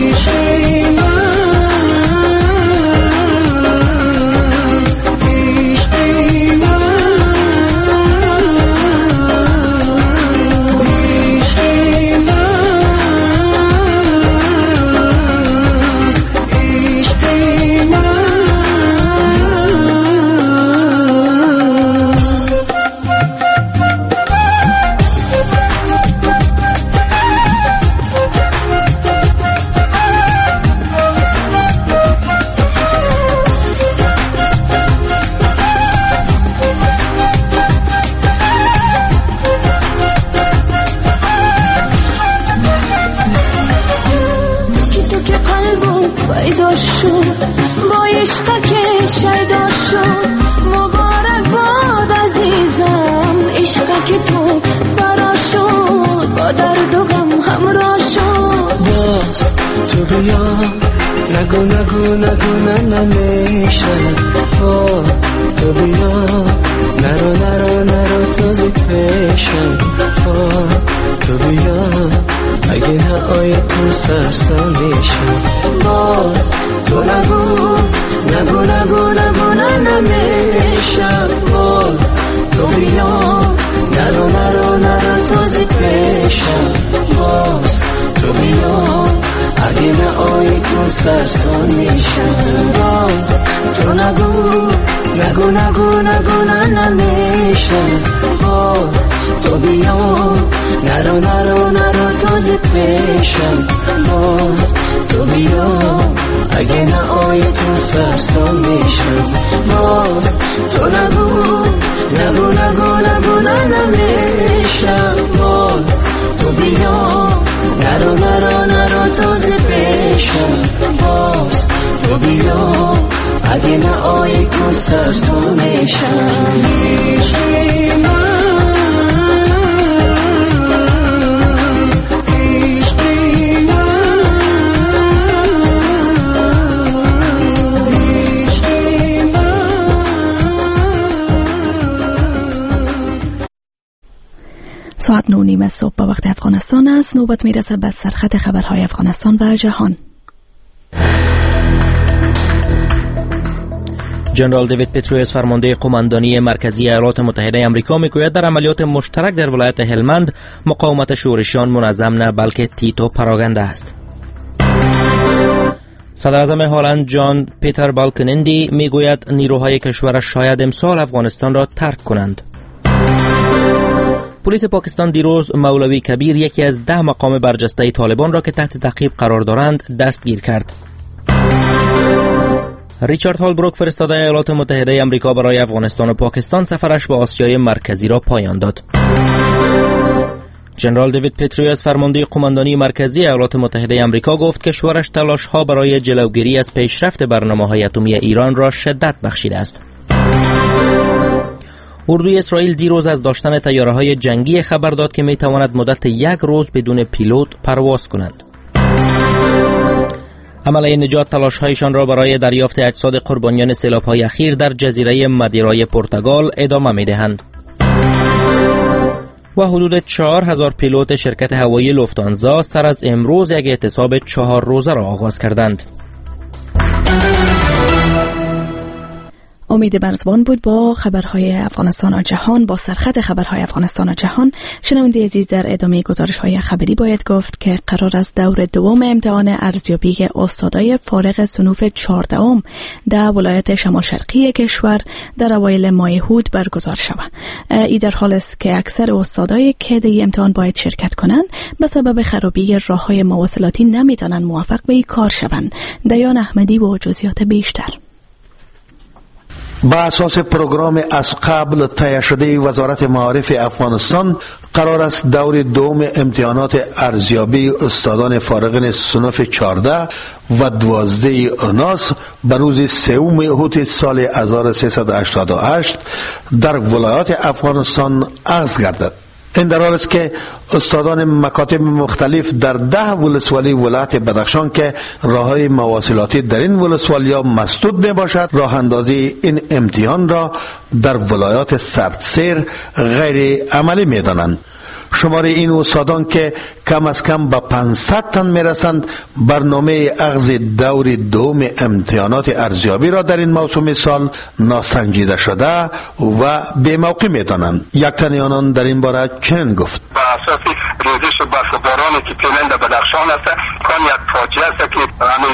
نگو نگو نگو نمیشه، تو بیا نرو نرو نرو تازه پیشم، تو بیا اگه نه آی تو سرسان میشم، باز تو نگو نگو نگو نگو نمیشه، باز تو بیا نرو نرو نرو تازه پیشم، باز تو بیا اگه نه آی تو سرسان میشم، باز تو نگو نگو نگو نگو نمیشه، باز تو بیا نرو نرو نرو تازه پیشم، باز تو بیا اگه نه آی تو سرسان میشم، باز تو نگو نگو نگو نگو نمیشه، باز تو بیا نرو نرو نرو تازه پیشم باز تو بیا اگه نه آی تو سرسون میشم عشقی من ساعت 9:30 صبح به وقت افغانستان است. نوبت میرسه به سرخط خبرهای افغانستان و جهان. جنرال دیوید پترویس فرمانده قماندانی مرکزی ایالات متحده آمریکا میگوید در عملیات مشترک در ولایت هلمند مقاومت شورشیان منظم نه بلکه تیت و پراگنده است. صدر اعظم هلند جان پیتر بالکنندی میگوید نیروهای کشورش شاید امسال افغانستان را ترک کنند. پلیس پاکستان دیروز مولوی کبیر، یکی از 10 مقام برجسته طالبان را که تحت تعقیب قرار دارند دستگیر کرد. ریچارد هولبروک فرستاده ایالات متحده آمریکا برای افغانستان و پاکستان سفرش به آسیای مرکزی را پایان داد. جنرال دیوید پترویس فرمانده قماندانی مرکزی ایالات متحده آمریکا گفت که کشورش تلاش‌ها برای جلوگیری از پیشرفت برنامه‌های اتمی ایران را شدت بخشیده است. اردوی اسرائیل دیروز از داشتن طیاره‌های جنگی خبر داد که می‌تواند مدت 1 روز بدون پیلوت پرواز کنند. عملیه نجات تلاش‌هایشان را برای دریافت اجساد قربانیان سیلاب‌های اخیر در جزیره مادیرای پرتغال ادامه می‌دهند. و حدود 4000 پیلوت شرکت هوایی لوفتانزا سر از امروز یک اعتصاب 4 روزه را آغاز کردند. امید برزبان بود با خبرهای افغانستان و جهان. با سرخط خبرهای افغانستان و جهان شنونده عزیز، در ادامه گزارش‌های خبری باید گفت که قرار است دور دوم امتحان ارزیابی استادای فارغ صنوف 14 در ولایت شمال شرقی کشور در اوایل ماه هود برگزار شود. این در حال است که اکثر استادای که در امتحان باید شرکت کنند به سبب خرابی راه‌های مواصلاتی نمی‌توانند موفق به این کار شوند. دیان احمدی با جزئیات بیشتر. با اساس پروگرام از قبل طی شده وزارت معارف افغانستان، قرار است دور دوم امتحانات ارزیابی استادان فارغین صنف 14 و 12 اوناس به روز 3 هوت سال 1388 در ولایات افغانستان آغاز گردد. این در حال است که استادان مکاتب مختلف در 10 ولسوالی ولایت بدخشان که راههای مواصلاتی در این ولسوالی‌ها مسدود می باشد، راه اندازی این امتحان را در ولایات سردسیر غیر عملی می دانند. شمار این استادان که کم از کم به 500 تن می رسند، برنامه اخذ دور دوم امتحانات ارزیابی را در این موسم سال ناسنجیده شده و بی موقع می دانند. یک تن آنان در این باره چنین گفت: با اساس ریزش برفبارانی که پیلند بدخشان است، کان یک فاجعه است که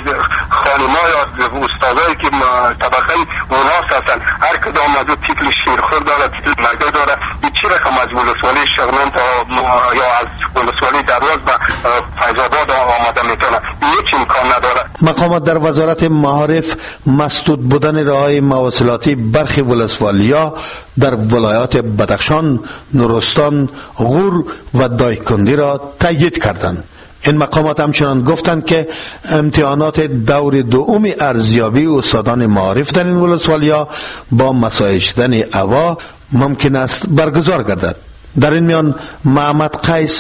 خانم‌ها یا استادایی که طبقه اوناس هستند، هر کدام از تیتل شیرخور داره، تیتل مگه داره، چی رقم از ولسوالی شغنان تا یا از ولسوالی درواز به فیض‌آباد آمده میتونه، هیچ امکان نداره. مقامات در وزارت معارف مسدود بودن راههای مواصلاتی برخی ولسوالی‌ها در ولایات بدخشان، نورستان، غور و دایکندی را تایید کردند. این مقامات همچنان گفتند که امتحانات دور دوم ارزیابی استادان معارف در این ولسوالی‌ها با مساعی شدن هوا ممکن است برگزار گردد. در این میان محمد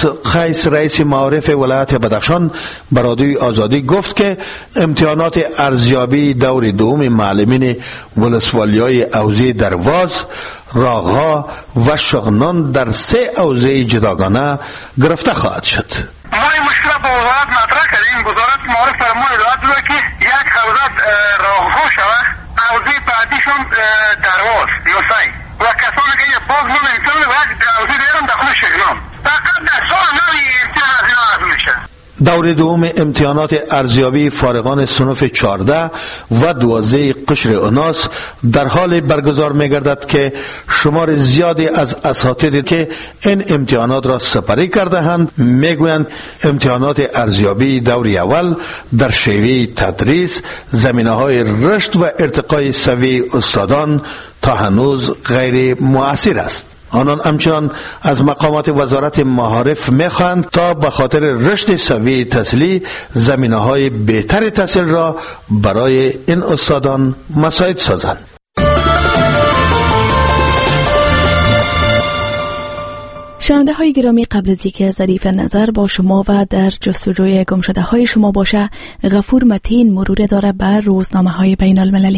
قیس رئیس معارف ولایت بدخشان به رادیوی آزادی گفت که امتحانات ارزیابی دور دوم معلمین ولسوالی‌های حوزه درواز، راغها و شغنان در 3 حوزه جداگانه گرفته خواهد شد. ما این مشکل با وزارت مطرح کردیم. وزارت معارف در ما اطلاعات داده که یک حوزه راغها شود، حوزه بعدیشون درواز یا سعی و کسانی که باز من انسان و یک حوزه دیرم داخل شغنان، فقط در سال نوی امتحان از اینا عرض میشه. دور دوم امتحانات ارزیابی فارغان صنف 14 و 12 قشر اوناس در حال برگزار می‌گردد که شمار زیادی از اساتید که این امتحانات را سپری کرده‌اند میگویند امتحانات ارزیابی دور اول در شیوه تدریس، زمینه‌های رشد و ارتقای سوی استادان تا هنوز غیر مؤثر است. آنان همچنان از مقامات وزارت معارف میخواهند تا به خاطر رشد سویه تحصیلی زمینه‌های بهتر تحصیل را برای این استادان مساعد سازند. شنونده های گرامی، قبل از اینکه ظریف نظر با شما و در جستجوی گمشده های شما باشه، غفور متین مرور داره بر روزنامه های بین المللی.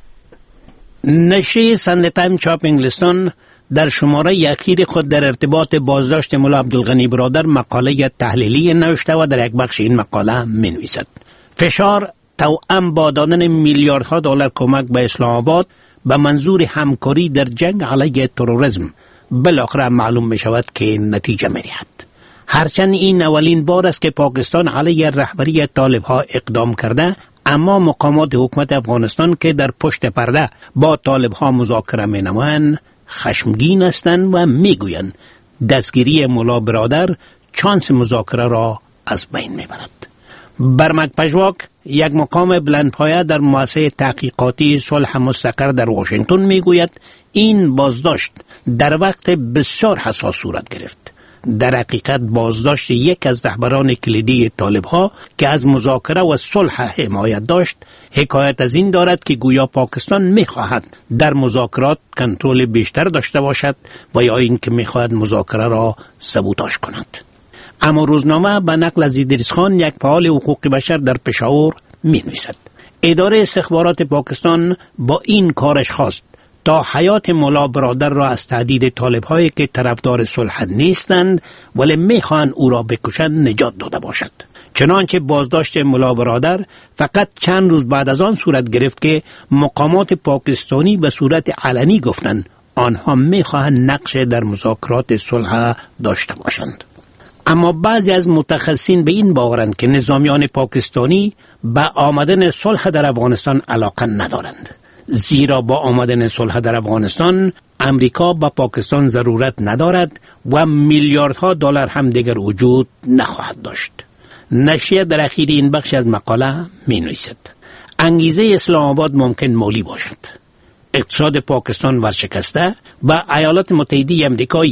نشریه ساندی تایم چاپ انگلستان در شماره اخیر خود در ارتباط بازداشت مولا عبدالغنی برادر مقاله تحلیلی نوشته و در یک بخش این مقاله می‌نویسد: فشار توأم با دادن میلیاردها دلار کمک به اسلام آباد به منظور همکاری در جنگ علیه تروریسم بالاخره معلوم می شود که نتیجه می دهد. هرچند این اولین بار است که پاکستان علیه رهبری طالب ها اقدام کرده، اما مقامات حکومت افغانستان که در پشت پرده با طالب ها مذاکره می نمایند خشمگین هستند و می گویند دستگیری مولا برادر چانس مذاکره را از بین می برد. برمک پژواک، یک مقام بلندپایه در مؤسسه تحقیقاتی صلح مستقر در واشنگتن می گوید این بازداشت در وقت بسیار حساس صورت گرفت. در حقیقت بازداشت یک از رهبران کلیدی طالب ها که از مذاکره و صلح حمایت داشت حکایت از این دارد که گویا پاکستان می خواهد در مذاکرات کنترل بیشتر داشته باشد و یا این که می خواهد مذاکره را سبوتاژ کند. اما روزنامه به نقل از ادریس خان، یک فعال حقوق بشر در پشاور، می نویسد: اداره استخبارات پاکستان با این کارش خواست تا حیات مولا برادر را از تهدید طالب هایی که طرفدار صلح نیستند ولی می خواهند او را بکشند نجات داده باشد. چنانچه بازداشت مولا برادر فقط چند روز بعد از آن صورت گرفت که مقامات پاکستانی به صورت علنی گفتند آنها می خواهند نقش در مذاکرات صلح داشته باشند. اما بعضی از متخصصین به این باورند که نظامیان پاکستانی به آمدن صلح در افغانستان علاقه ندارند، زیرا با آمدن صلح در افغانستان امریکا به پاکستان ضرورت ندارد و میلیاردها دلار هم دیگر وجود نخواهد داشت. نشریه در اخیر این بخش از مقاله می نویسد: انگیزه اسلام آباد ممکن مالی باشد. اقتصاد پاکستان ورشکسته و ایالات متحده آمریکا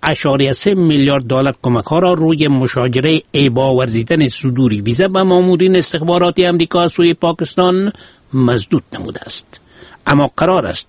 1.3 میلیارد دلار کمک ها را روی مشاجره ابا ورزیدن صدور ویزا به مامورین استخباراتی آمریکا از سوی پاکستان مسدود نموده است. اما قرار است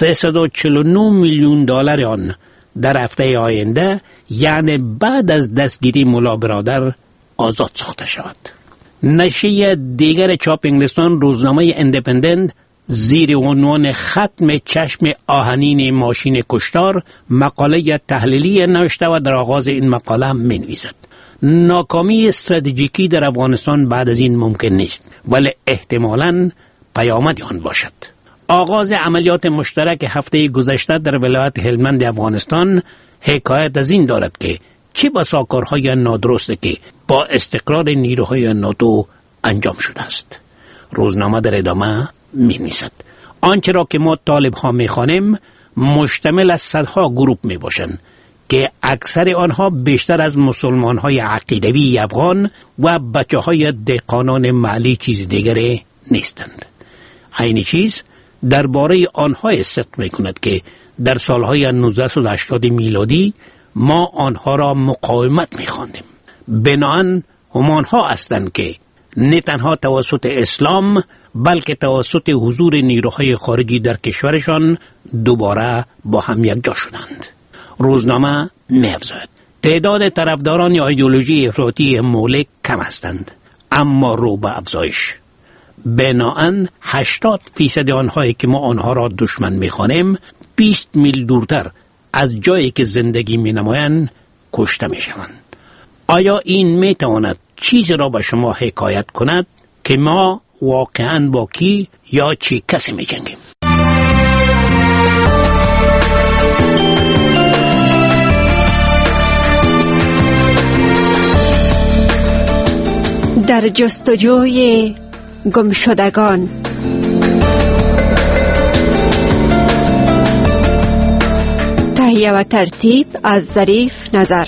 349 میلیون دلار آن در هفته آینده، یعنی بعد از دستگیری مولا برادر، آزاد ساخته شود. نشریه دیگر چاپ انگلستان، روزنامه اندیپندنت، زیر عنوان ختم چشم آهنین ماشین کشتار مقاله تحلیلی نوشته و در آغاز این مقاله می نویسد: ناکامی استراتژیکی در افغانستان بعد از این ممکن نیست، ولی احتمالاً پیامد آن باشد. آغاز عملیات مشترک هفته گذشته در ولایت هلمند افغانستان حکایت از این دارد که چه بسا کارهای نادرسته که با استقرار نیروهای ناتو انجام شده است. روزنامه در ادامه می نویسد: آنچه را که ما طالب ها می خوانیم مشتمل از صدها گروه می باشند که اکثر آنها بیشتر از مسلمان های عقیدوی افغان و بچه های دهقانان محلی چیز دیگری نیستند. این چیز درباره آنها صدق می کند که در سالهای 1980 میلادی ما آنها را مقاومت می خواندیم. بنابراین همانها هستند که نه تنها توسط اسلام بلکه توسط حضور نیروهای خارجی در کشورشان دوباره با هم یکجا شدند. روزنامه می‌افزاید: تعداد طرفداران ایدئولوژی افراطی مولک کم هستند، اما رو به افزایش. بنابراین 80% آنهایی که ما آنها را دشمن می‌خوانیم 20 میل دورتر از جایی که زندگی می‌نمایند کشته می‌شوند. آیا این می‌تواند چیزی را به شما حکایت کند که ما واقعاً با کی یا چی کسی می‌جنگیم؟ در جستجوی گمشدگان. تهیه و ترتیب از ظریف نظر.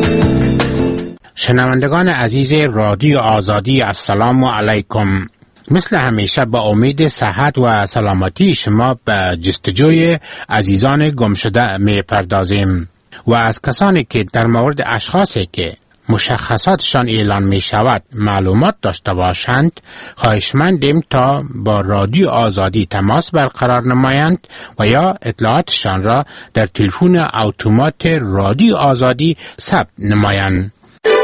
شنوندگان عزیز رادیو آزادی، السلام علیکم. مثل همیشه با امید صحت و سلامتی شما به جستجوی عزیزان گمشده می پردازیم و از کسانی که در مورد اشخاصی که مشخصاتشان اعلان می شود معلومات داشته باشند خواهشمندیم تا با رادیو آزادی تماس برقرار نمایند و یا اطلاعاتشان را در تلفن اتومات رادیو آزادی ثبت نمایند.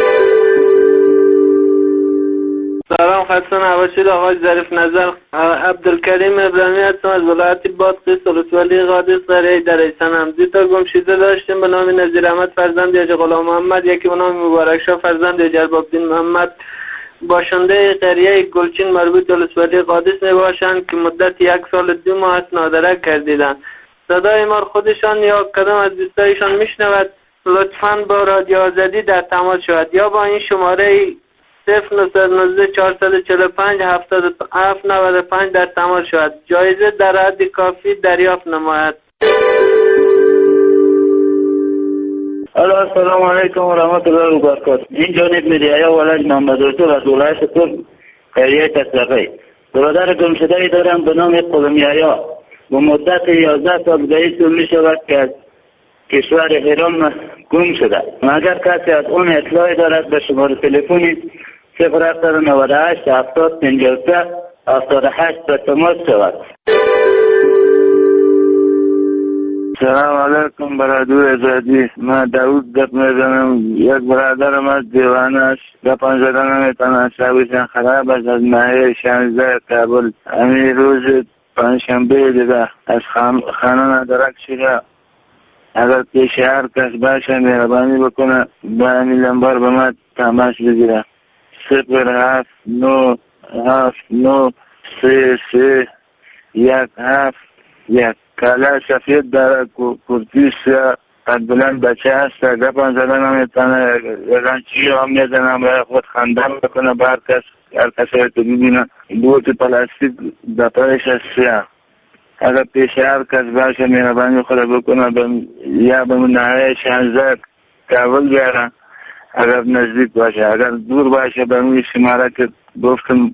سلام، خسته نباشید. آقای ظریف نظر، عبدالکریم ابراهیمی هستم از ولایت بادغیس، ولسوالی قادس، قریه دره سنم. 2 تا گمشده داشتیم به نام نظیر احمد فرزند حاجی غلام محمد، یکی به نام مبارک شاه فرزند حاجی ارباب‌الدین محمد، باشنده قریه گلچین مربوط ولسوالی قادس میباشند که مدت 1 سال 2 ماه است نادرک کردیدند. صدای ما خودشان یا کدام از دوستایشان میشنود لطفاً با رادیو آزادی در تماس شود یا با این شماره 0919 445 7795 در تماس شود. جایزه در حد کافی دریافت نماید. السلام علیکم و رحمت الله و برکاته. این جانب میدیایا ولد محمد رسول از ولایت کرد قریه تصرفی. برادر گمشده‌ای دارم به نام قلمیایا. به مدت 11 سال گذشته می شود که از کشور ایران گم شده. اگر کسی از اون اطلاعی دارد به شماره تلفنی 0798 70 53 78 به تماس شود. سلام علیکم برادر آزادی. من داود گپ میزنم. یک برادرم از دیوانه است. گپان زدن نمیتونه. شبیشن خراب است. از ماهی 16 کابل همین روز پنجشنبه دیگه از خانه ندارک شده. اگر پیش هر کس باشه مهربانی بکنه به همین لمبر به من تماس بگیره. 079933171. کالا سفید داره، کرتی سیاه، قد بلند بچه هست. گپان زدن نمیتونه. رنچی هم میزنم خود خندم بکنه به هر کس که ببینه. بوت پلاستیک دپایش سیاه. اگر پیش هر کس باشه مهربانی خود بکنه یا به من نهایه 16 کابل بیاره. اگر نزدیک باشه، اگر دور باشه به اون شماره که گفتم.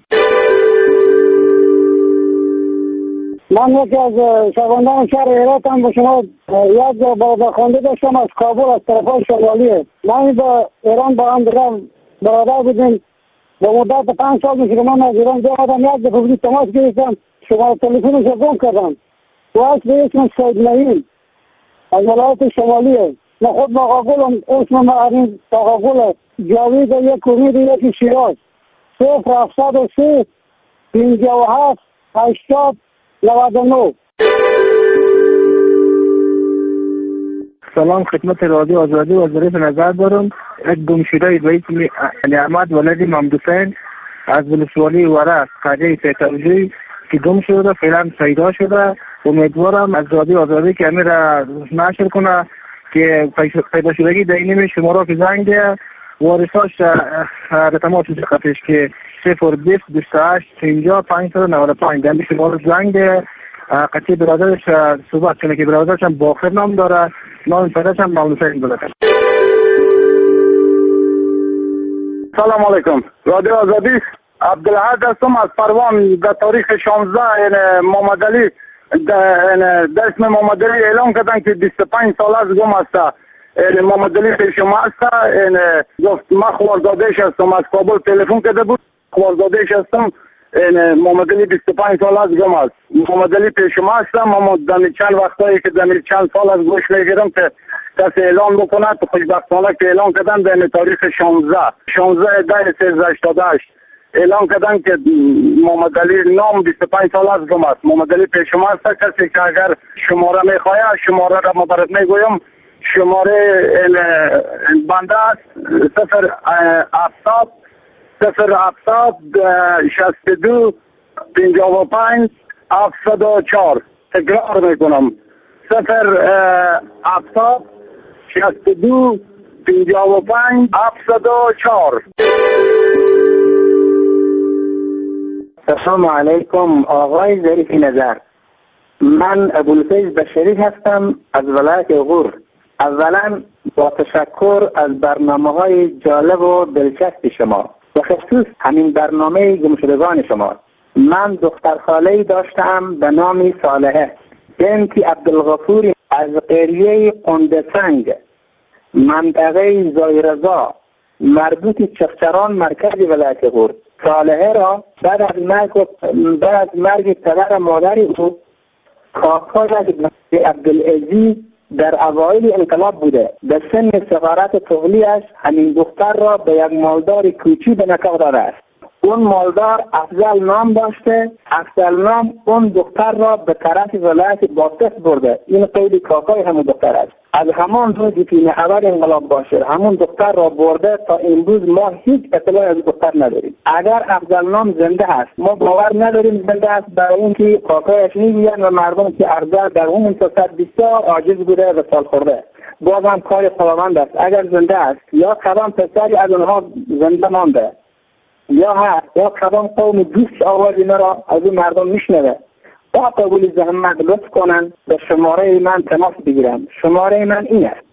من یکی از شهروندان شهر هرات هم با شما یک برادرخوانده داشتم از کابل، از طرفای شمالیه. من با ایران با هم دیگه برادر بودیم. به مدت 5 سال میشه که من از ایران بیادم یک دفعه بودی تماس گرفتم، شما تلفنش رو گم کردم. و از به اسم سید نعیم از ولایت شمالیه. من خود باقاگلم، اسم معرین باقاگل جاوید یک امید یکی شیراز. 0703 57 80 99. سلام خدمت رادیو آزادی و ظریف نظر دارم. یک گمشده به اسم احمد ولد محمد حسین از ولسوالی ورق قریه فتوجی که گم شده، فعلا پیدا شده. امیدوارم از رادیو آزادی که امیر نشر کنه که پیدا شدگی دینیم شماره که زنگ ده وارثاش در تماس خطش که 020 28 50 595 دمی شماره زنگ ده. قطعی برادرش صحبت کنه که برادرش هم باخر نام داره، نام پدرش هم محمد حسین بوده. سلام علیکم. رادیو آزادی عبدالحد هستم از پروان. در تاریخ 16 محمد علی در اسم محمد علی اعلام کردن که 25 سال از گم است. محمد علی پیش ما است. گفت من خوارزادهش هستم. از کابل تلفن کرده بود، خوارزادهش هستم. محمد علی 25 سال از گم است. محمد علی پیش ما است. ما دمی چند وقتایی که دمی چند سال از گوش میگیرم که کسی اعلام بکنه، تو خوشبختانه که اعلام کردن در تاریخ 16/10/1388 اعلام کردن که محمد علی نام 25 سال از گم است. محمد علی پیش ما است. کسی که اگر شماره میخواه شماره را مبارک میگویم. شماره بنده است 070 62 55 704. تکرار میکنم 070 62 55 704. السلام علیکم آقای ظریف نظر. من ابوالفیض بشری هستم از ولایت غور. اولا با تشکر از برنامه‌های جالب و دلچسب شما و خصوص همین برنامه گمشدگان شما. من دختر خاله‌ای داشتم به نام صالحه بنت عبدالغفور از قریه قندسنگ منطقه زایرزا مربوط چخچران مرکز ولایت غور. صالحه را بعد از مرگ پدر مادر او کاکایش عبدالعزیز در اوایل انقلاب بوده. به سن صغارت طفولیش همین دختر را به یک مالدار کوچی به نکاح داده است. اون مالدار افضل نام داشته. افضل نام اون دختر را به طرف ولایت باسط برده. این قید کاکای همون دختر است. از همان روزی که اول انقلاب باشه همون دختر را برده تا امروز ما هیچ اطلاعی از دختر نداریم. اگر افضل نام زنده هست ما باور نداریم زنده است، برای اینکه کاکایش میگویند و مردم که افضل در اون منطقه بسیار عاجز بوده و سال خورده. باز هم کار خداوند است. اگر زنده است یا کدام پسری از اونها زنده مانده یا هست یا کدام قوم دوست آواز اینا را از این مردم میشنوه با قبول زحمت لطف کنن به شماره من تماس بگیرن. شماره من این است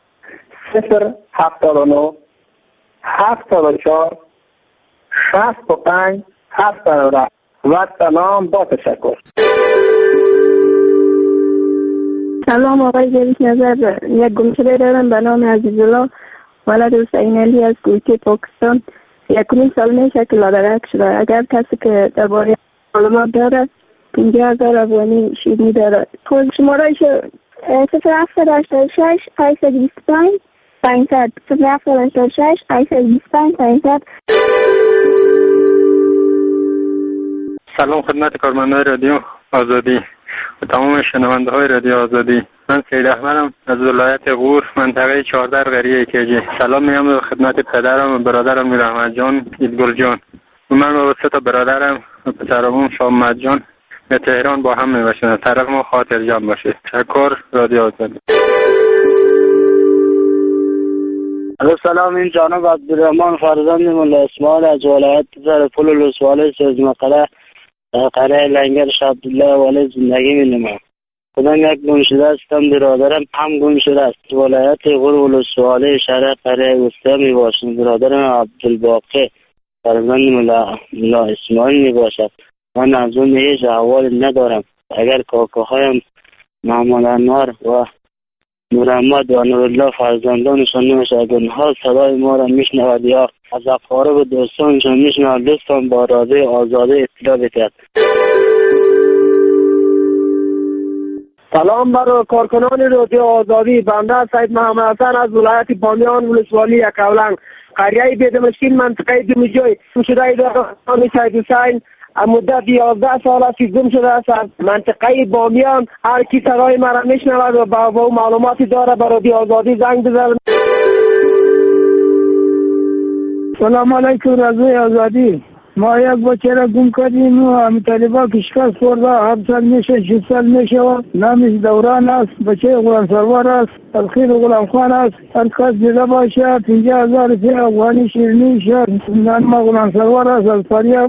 079 74 65 72 و سلام با تشکر. سلام آقای جلیس نظر، یک گمشده دارم به نام عزیزالله ولد حسین علی از کویته پاکستان. 1 سال میشه که لادرک شده. اگر کسی که درباره معلومات داره 50,000 افغانی شیرینی داره. خود شمارهش 0786 825 500 0786 825 500. سلام خدمت کارمندان رادیو آزادی و تمام شنونده های رادیو آزادی. من سید احمدم از ولایت غور منطقه 14 قریه کیجی. سلام میگم به خدمت پدرم و برادرم میر احمد جان ایدگل جان و من و 3 تا برادرم و پسرم شامت جان به تهران با هم میباشیم. طرف ما خاطر جان باشه. تشکر رادیو آزادی. سلام، این جانب عبدالرحمن فرزند مولا اسماعیل از ولایت زرپول ولسوالی سیزمقره قریه لنگر عبدالله والی زندگی می‌نمایم. خودم یک گمشده هستم، برادرم هم گمشده است. ولایت غور ولسوالی شهر قریه وسطی میباشم. برادرم عبدالباقی فرزند مولا اسماعیل میباشد. من از اون هیچ احوال ندارم. اگر کاکاهایم محمد انوار و محمد و نورالله فرزندانشان نمیشد اونها صدای ما را میشنود یا از اقارب و دوستانشان میشنود، لطفاً با رادیو آزادی اطلاع بدهید. سلام بر کارکنان رادیو آزادی. بنده سید محمد حسن از ولایت بامیان ولسوالی یکاولنگ قریه بیدمشکین منطقه دمیجوی شده دارم. سید حسین مدت 11 سال است که گم شده است. از منطقه بامیان هر کی صدای مرا میشنود و با معلوماتی داره برای رادیو آزادی زنگ بزنه. سلام علیکم رادیو آزادی. ما یک بچه را گم کردیم و همین طالبا کشکش خورده. 7 سال میشه 6 سال میشه و نامش دوران است. بچه غلام سرور است. الخیر غلام خان است. هر کس دیده باشه 50,000 روپیه افغانی شیرینی شد. نام غلام سرور است از فاریاب.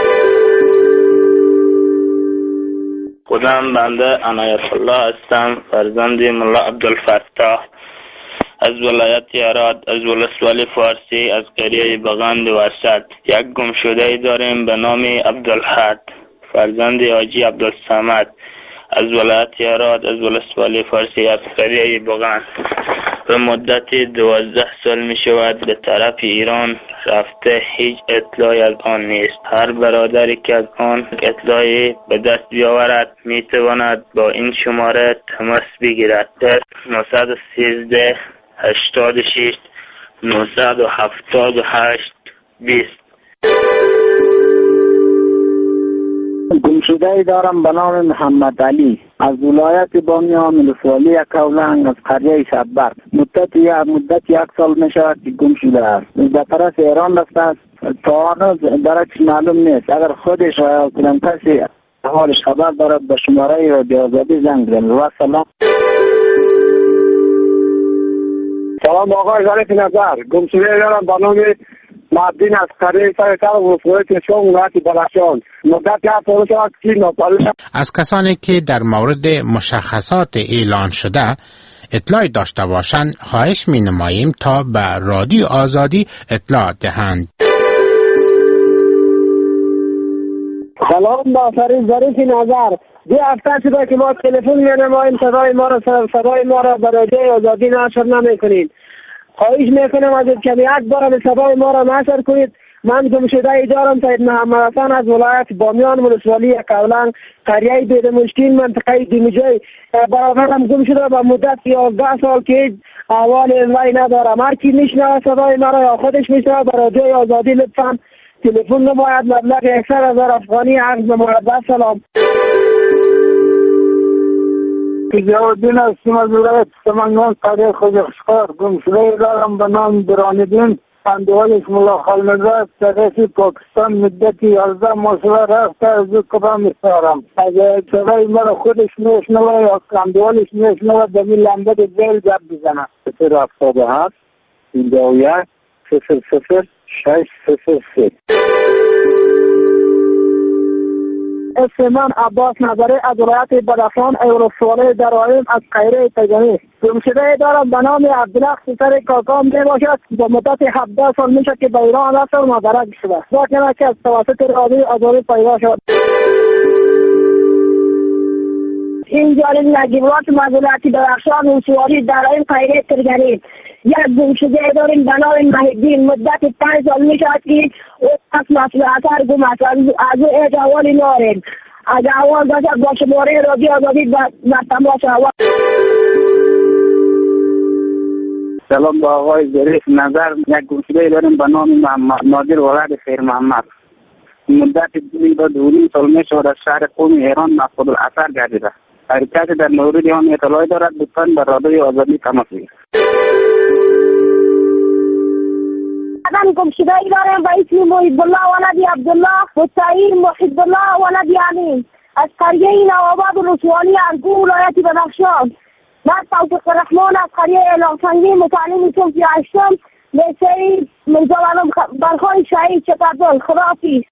خودم بنده عنایت الله هستم، فرزند مولا عبدالفتاح از ولایت هرات از ولسوالی فارسی از قریه بغند وسط. یک گمشده داریم به نام عبدالحد فرزند حاجی عبدالصمد از ولایت هرات از ولسوالی فارسی از قریه بغند. به مدت 12 سال می شود به طرف ایران رفته. هیچ اطلاعی از آن نیست. هر برادری که از آن اطلاعی به دست بیاورد می تواند با این شماره تماس بگیرد. 913 86 978 20. گمشده دارم به نام محمد علی از ولایت بامیان ولسوالی یکاولنگ از قریه شببر. مدت 1 سال می شود که گم شده است. به طرف ایران رفته است. تا آن درکش معلوم نیست. اگر خودش یا کدام کسی حالش خبر دارد به شماره رادیو آزادی زنگ بزنید. و سلام. سلام آقای ظریف نظر. گمشده دارم به نام معدین از قریه سرکار ولسوالی تشون ولایت بلخشان. مدت 1 سال شد که ناپالش. از کسانی که در مورد مشخصات اعلان شده اطلاع داشته باشند خواهش می نماییم تا به رادیو آزادی اطلاع دهند. سلام با ظریف نظر. 2 هفته شده که ما تلفن می‌نماییم، صدای ما را به رادیوی آزادی نشر نمی‌کنید. خواهش میکنم از کمی یک بار به صدای ما را نشر کنید. من گمشده دارم سید محمد حسن از ولایت بامیان ولسوالی کولنگ قریه بید مشکین منطقه دیمجای. برادرم گم شده به مدت 11 سال که احوال املایی ندارم. هر کی میشنوه صدای ما را یا خودش میشنوه به رادیوی آزادی لطفا تلفن نماید. مبلغ 100,000 افغانی عرض نماید. سلام. ضیاءالدین هستم از ولایت سمنگان قریه خوزخشخار. گمشده دارم به نام برانالدین. اندوالش ملا خالنزاد سرسی پاکستان مدتی 11 ماه رفته از او کبا میسارم. از صدای مرا خودش میشنوه یا اندوالش میشنوه دمی لمبه بیل جب بزنه. 077 51 00 603. اسم من عباس نظری از ولایت بدخشان ولسوالی درایم از قیره تجانی. گمشده دارم به نام عبدالله سر کاکام می باشد. با مدت 17 سال میشه که به ایران رفته و مدرک شده. باکنه که از توسط رادیوی آزادی پیدا شد. این جانب نجیبات مزولتی بدخشان ولسوالی درایم قیره تجانی. یک گمشده داریم به نام مهدین. مدت 5 سال میشه که از مسئله اثر گم است. از او اجوالی ناریم. از اول داشت با شماره رادیو آزادی به تماس اول. سلام با آقای ظریف نظر. یک گمشده داریم به نام نادر ولد خیر محمد. مدت 2 سال میشه از شهر قم ایران مفقود الاثر گردیده. حرکت در مورد آن اطلاعی دارد. لطفاً به رادیوی آزادی تماس بگیرید. من گمشده ای دارم به اسم محب الله ولد عبدالله مستعین محب الله ولد امین از قریه نوآباد ولسوالی ارگو ولایت بدخشان. من توفیق الرحمن از قریه اعلام‌سنگی متعلم صف 8 لیسه مرزا علم برخای شهید چپردل. خداحافظ.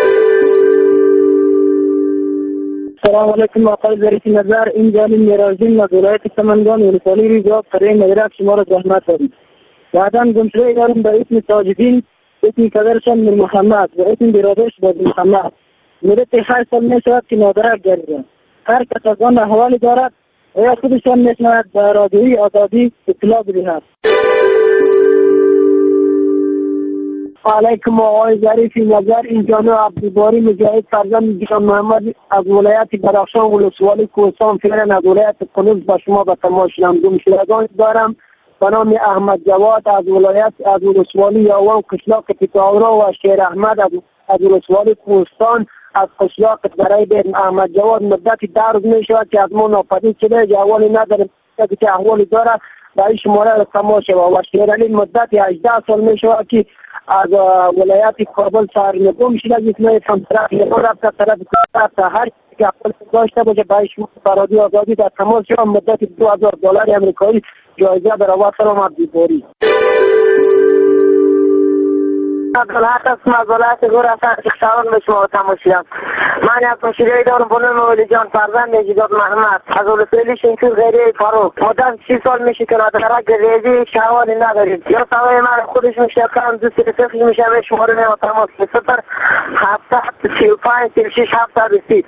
سلام علیکم آقای ظریف نظر. این جانب میراجین از ولایت سمنگان ولسوالی ریزاب قریه مدرک شما را زحمت دارید. بعداً گمشده دارم به اسم تاجدین، اسم پدرشان میر محمد و اسم برادرش بازی محمد. مدت 8 سال می شود که مدرک گردیدند. هر کس از آن احوالی دارد و یا خودشان میشنوند به رادیوی آزادی اطلاع بدهد. علیکم آقای ظریف نظر. این جانب عبدالباری مجاهد فرزند جان محمد از ولایت بدخشان ولسوالی کوهستان فعلا از ولایت قنوز به شما به تماس شدم. گمشدگان دارم به نام احمد جواد از ولایت از ولسوالی یاوان قشلاق پیتاورا و شیر احمد از ولسوالی کوهستان. از قشلاق برای بین احمد جواد مدت 10 روز می شود که از ما ناپدید شده. احوالی نداریم که احوالی دارد و این شماره را تماس شود. و شیر علی مدت 18 سال می شود که از ولایت کابل سرنگون گم شده. جسمه طرف یکان رفت طرف هر که احوال داشته باشه به شما فرادی آزادی در تماس شود. مدت $2000 امریکایی جایزه برای سلام عبدالباری. عبدالحق اسم از ولایت گور اثر اختیاران به شما تماس شدم. من یک مشیره دارم به نام ولی جان فرزند نجیبات محمد از ولسوالی شنکور غیره فاروق. مدت 30 سال میشه که مدرک ریزی شوالی ندارید. یا سوای من خودش میشه کنم 2 میشه به شماره نیم تماس 0-735-36-730.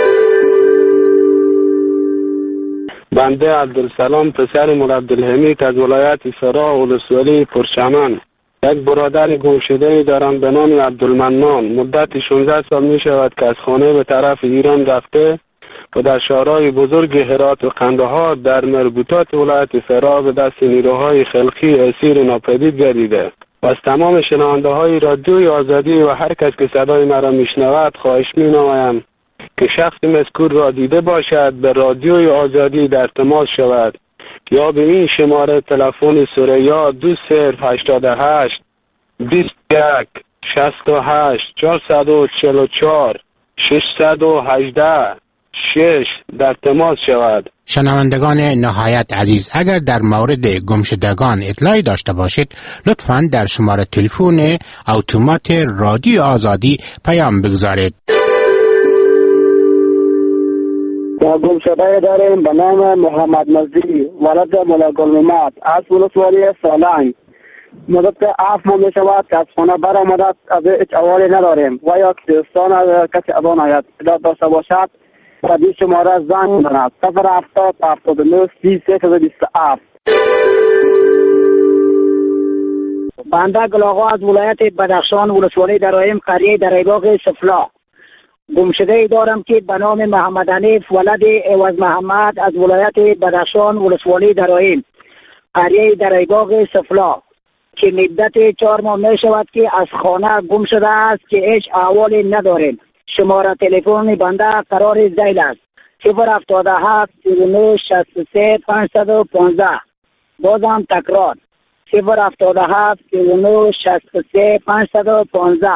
بنده عبدالسلام پسر مول عبدالحمید از ولایت سرا ولسوالی پرچمن. یک برادر گمشده دارم به نام عبدالمنان. مدت 16 سال می شود که از خانه به طرف ایران رفته و در شهرهای بزرگ هرات و قندهار در مربوطات ولایت سرا به دست نیروهای خلقی اسیر ناپدید گردیده. و از تمام شنونده های رادیوی آزادی و هر کس که صدای مرا می شنود خواهش می نمایم که شخص مذکور را دیده باشد به رادیوی آزادی در تماس شود یا به این شماره تلفن سوریا 2088 21 68 444 618 6 در تماس شود. شنوندگان نهایت عزیز، اگر در مورد گمشدگان اطلاعی داشته باشید لطفاً در شماره تلفن اتومات رادیو آزادی پیام بگذارید. گمشده داریم به نام محمد نزی ولد مولا گل محمد از ولسوالی سالنگ. مدت 7 ماه می شود که از خانه برآمده از هیچ احوالی نداریم و یا دوستان از کسی ادان آید اطلاع داشته باشد و دی شماره زنگ بزند 070 79 3327. بنده گلاغا از ولایت بدخشان ولسوالی درایم قریه دریباغ سفلا. گمشده ای دارم که به نام محمد حنیف ولد عوض محمد از ولایت بدخشان ولسوالی درایم قریه دریباغ سفلا که مدت 4 ماه می شود که از خانه گم شده است که هیچ احوالی نداریم. شماره تلفن بنده قرار ذیل است 077 39 63 515. بازم تکرار 077 39 63 515.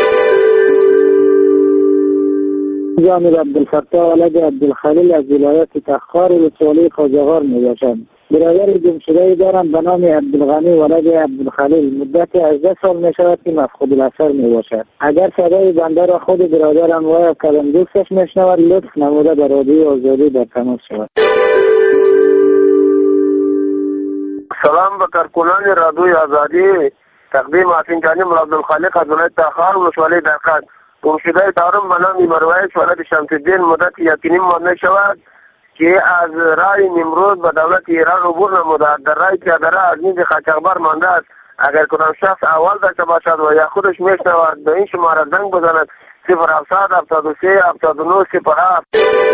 جانب عبدالفتاح ولد عبدالخلیل از ولایت تخار ولسوالی خواجه‌غار میباشد. برادر گمشده دارم به نام عبدالغنی ولد عبدالخلیل مدت 18 سال می شود که مفقود الاثر می باشد. اگر صدای بنده را خود برادرم و کدام دوستش می شنود لطف نموده به رادیو آزادی در تماس شود. سلام به کارکنان رادیوی آزادی. تقدیم حسین جانی مولا عبدالخالق از ولایت تخار ولسوالی درقد. گمشده دارم به نام مرویش ولد شمس الدین مدت 1.5 ماه می شود که از رای نمرود به دولت ایران عبور نموده. در رای پیاده‌رو از نیز قاچاقبر مانده است. اگر کدام شخص احوال داشته باشد و یا خودش میشنود به این شماره زنگ بزند 0700 73 79 07.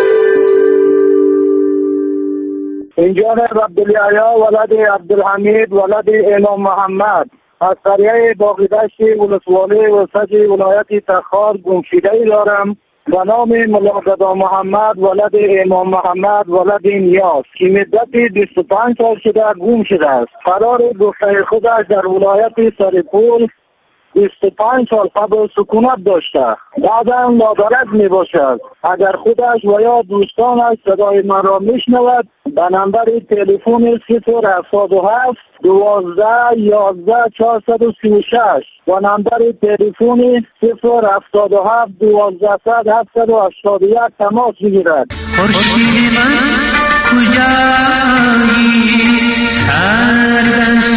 این جانب عبدالیحیی ولد عبدالحمید ولد امام محمد از قریه باقیدشت ولسوالی وسط ولایت تخار گمشده دارم به نام ملا محمد ولد امام محمد ولد نیاز که مدت 25 سال شده گم شده است. قرار گفته خودش در ولایت سرپول 25 سال قبل سکونت داشته. بعدا لادرک می باشد. اگر خودش و یا دوستانش صدای من را می شنود به نمبر تلفن 077 12 11 436 و نمبر تلفن 077 12 781 تماس بگیرد. خورشید من کجایی سر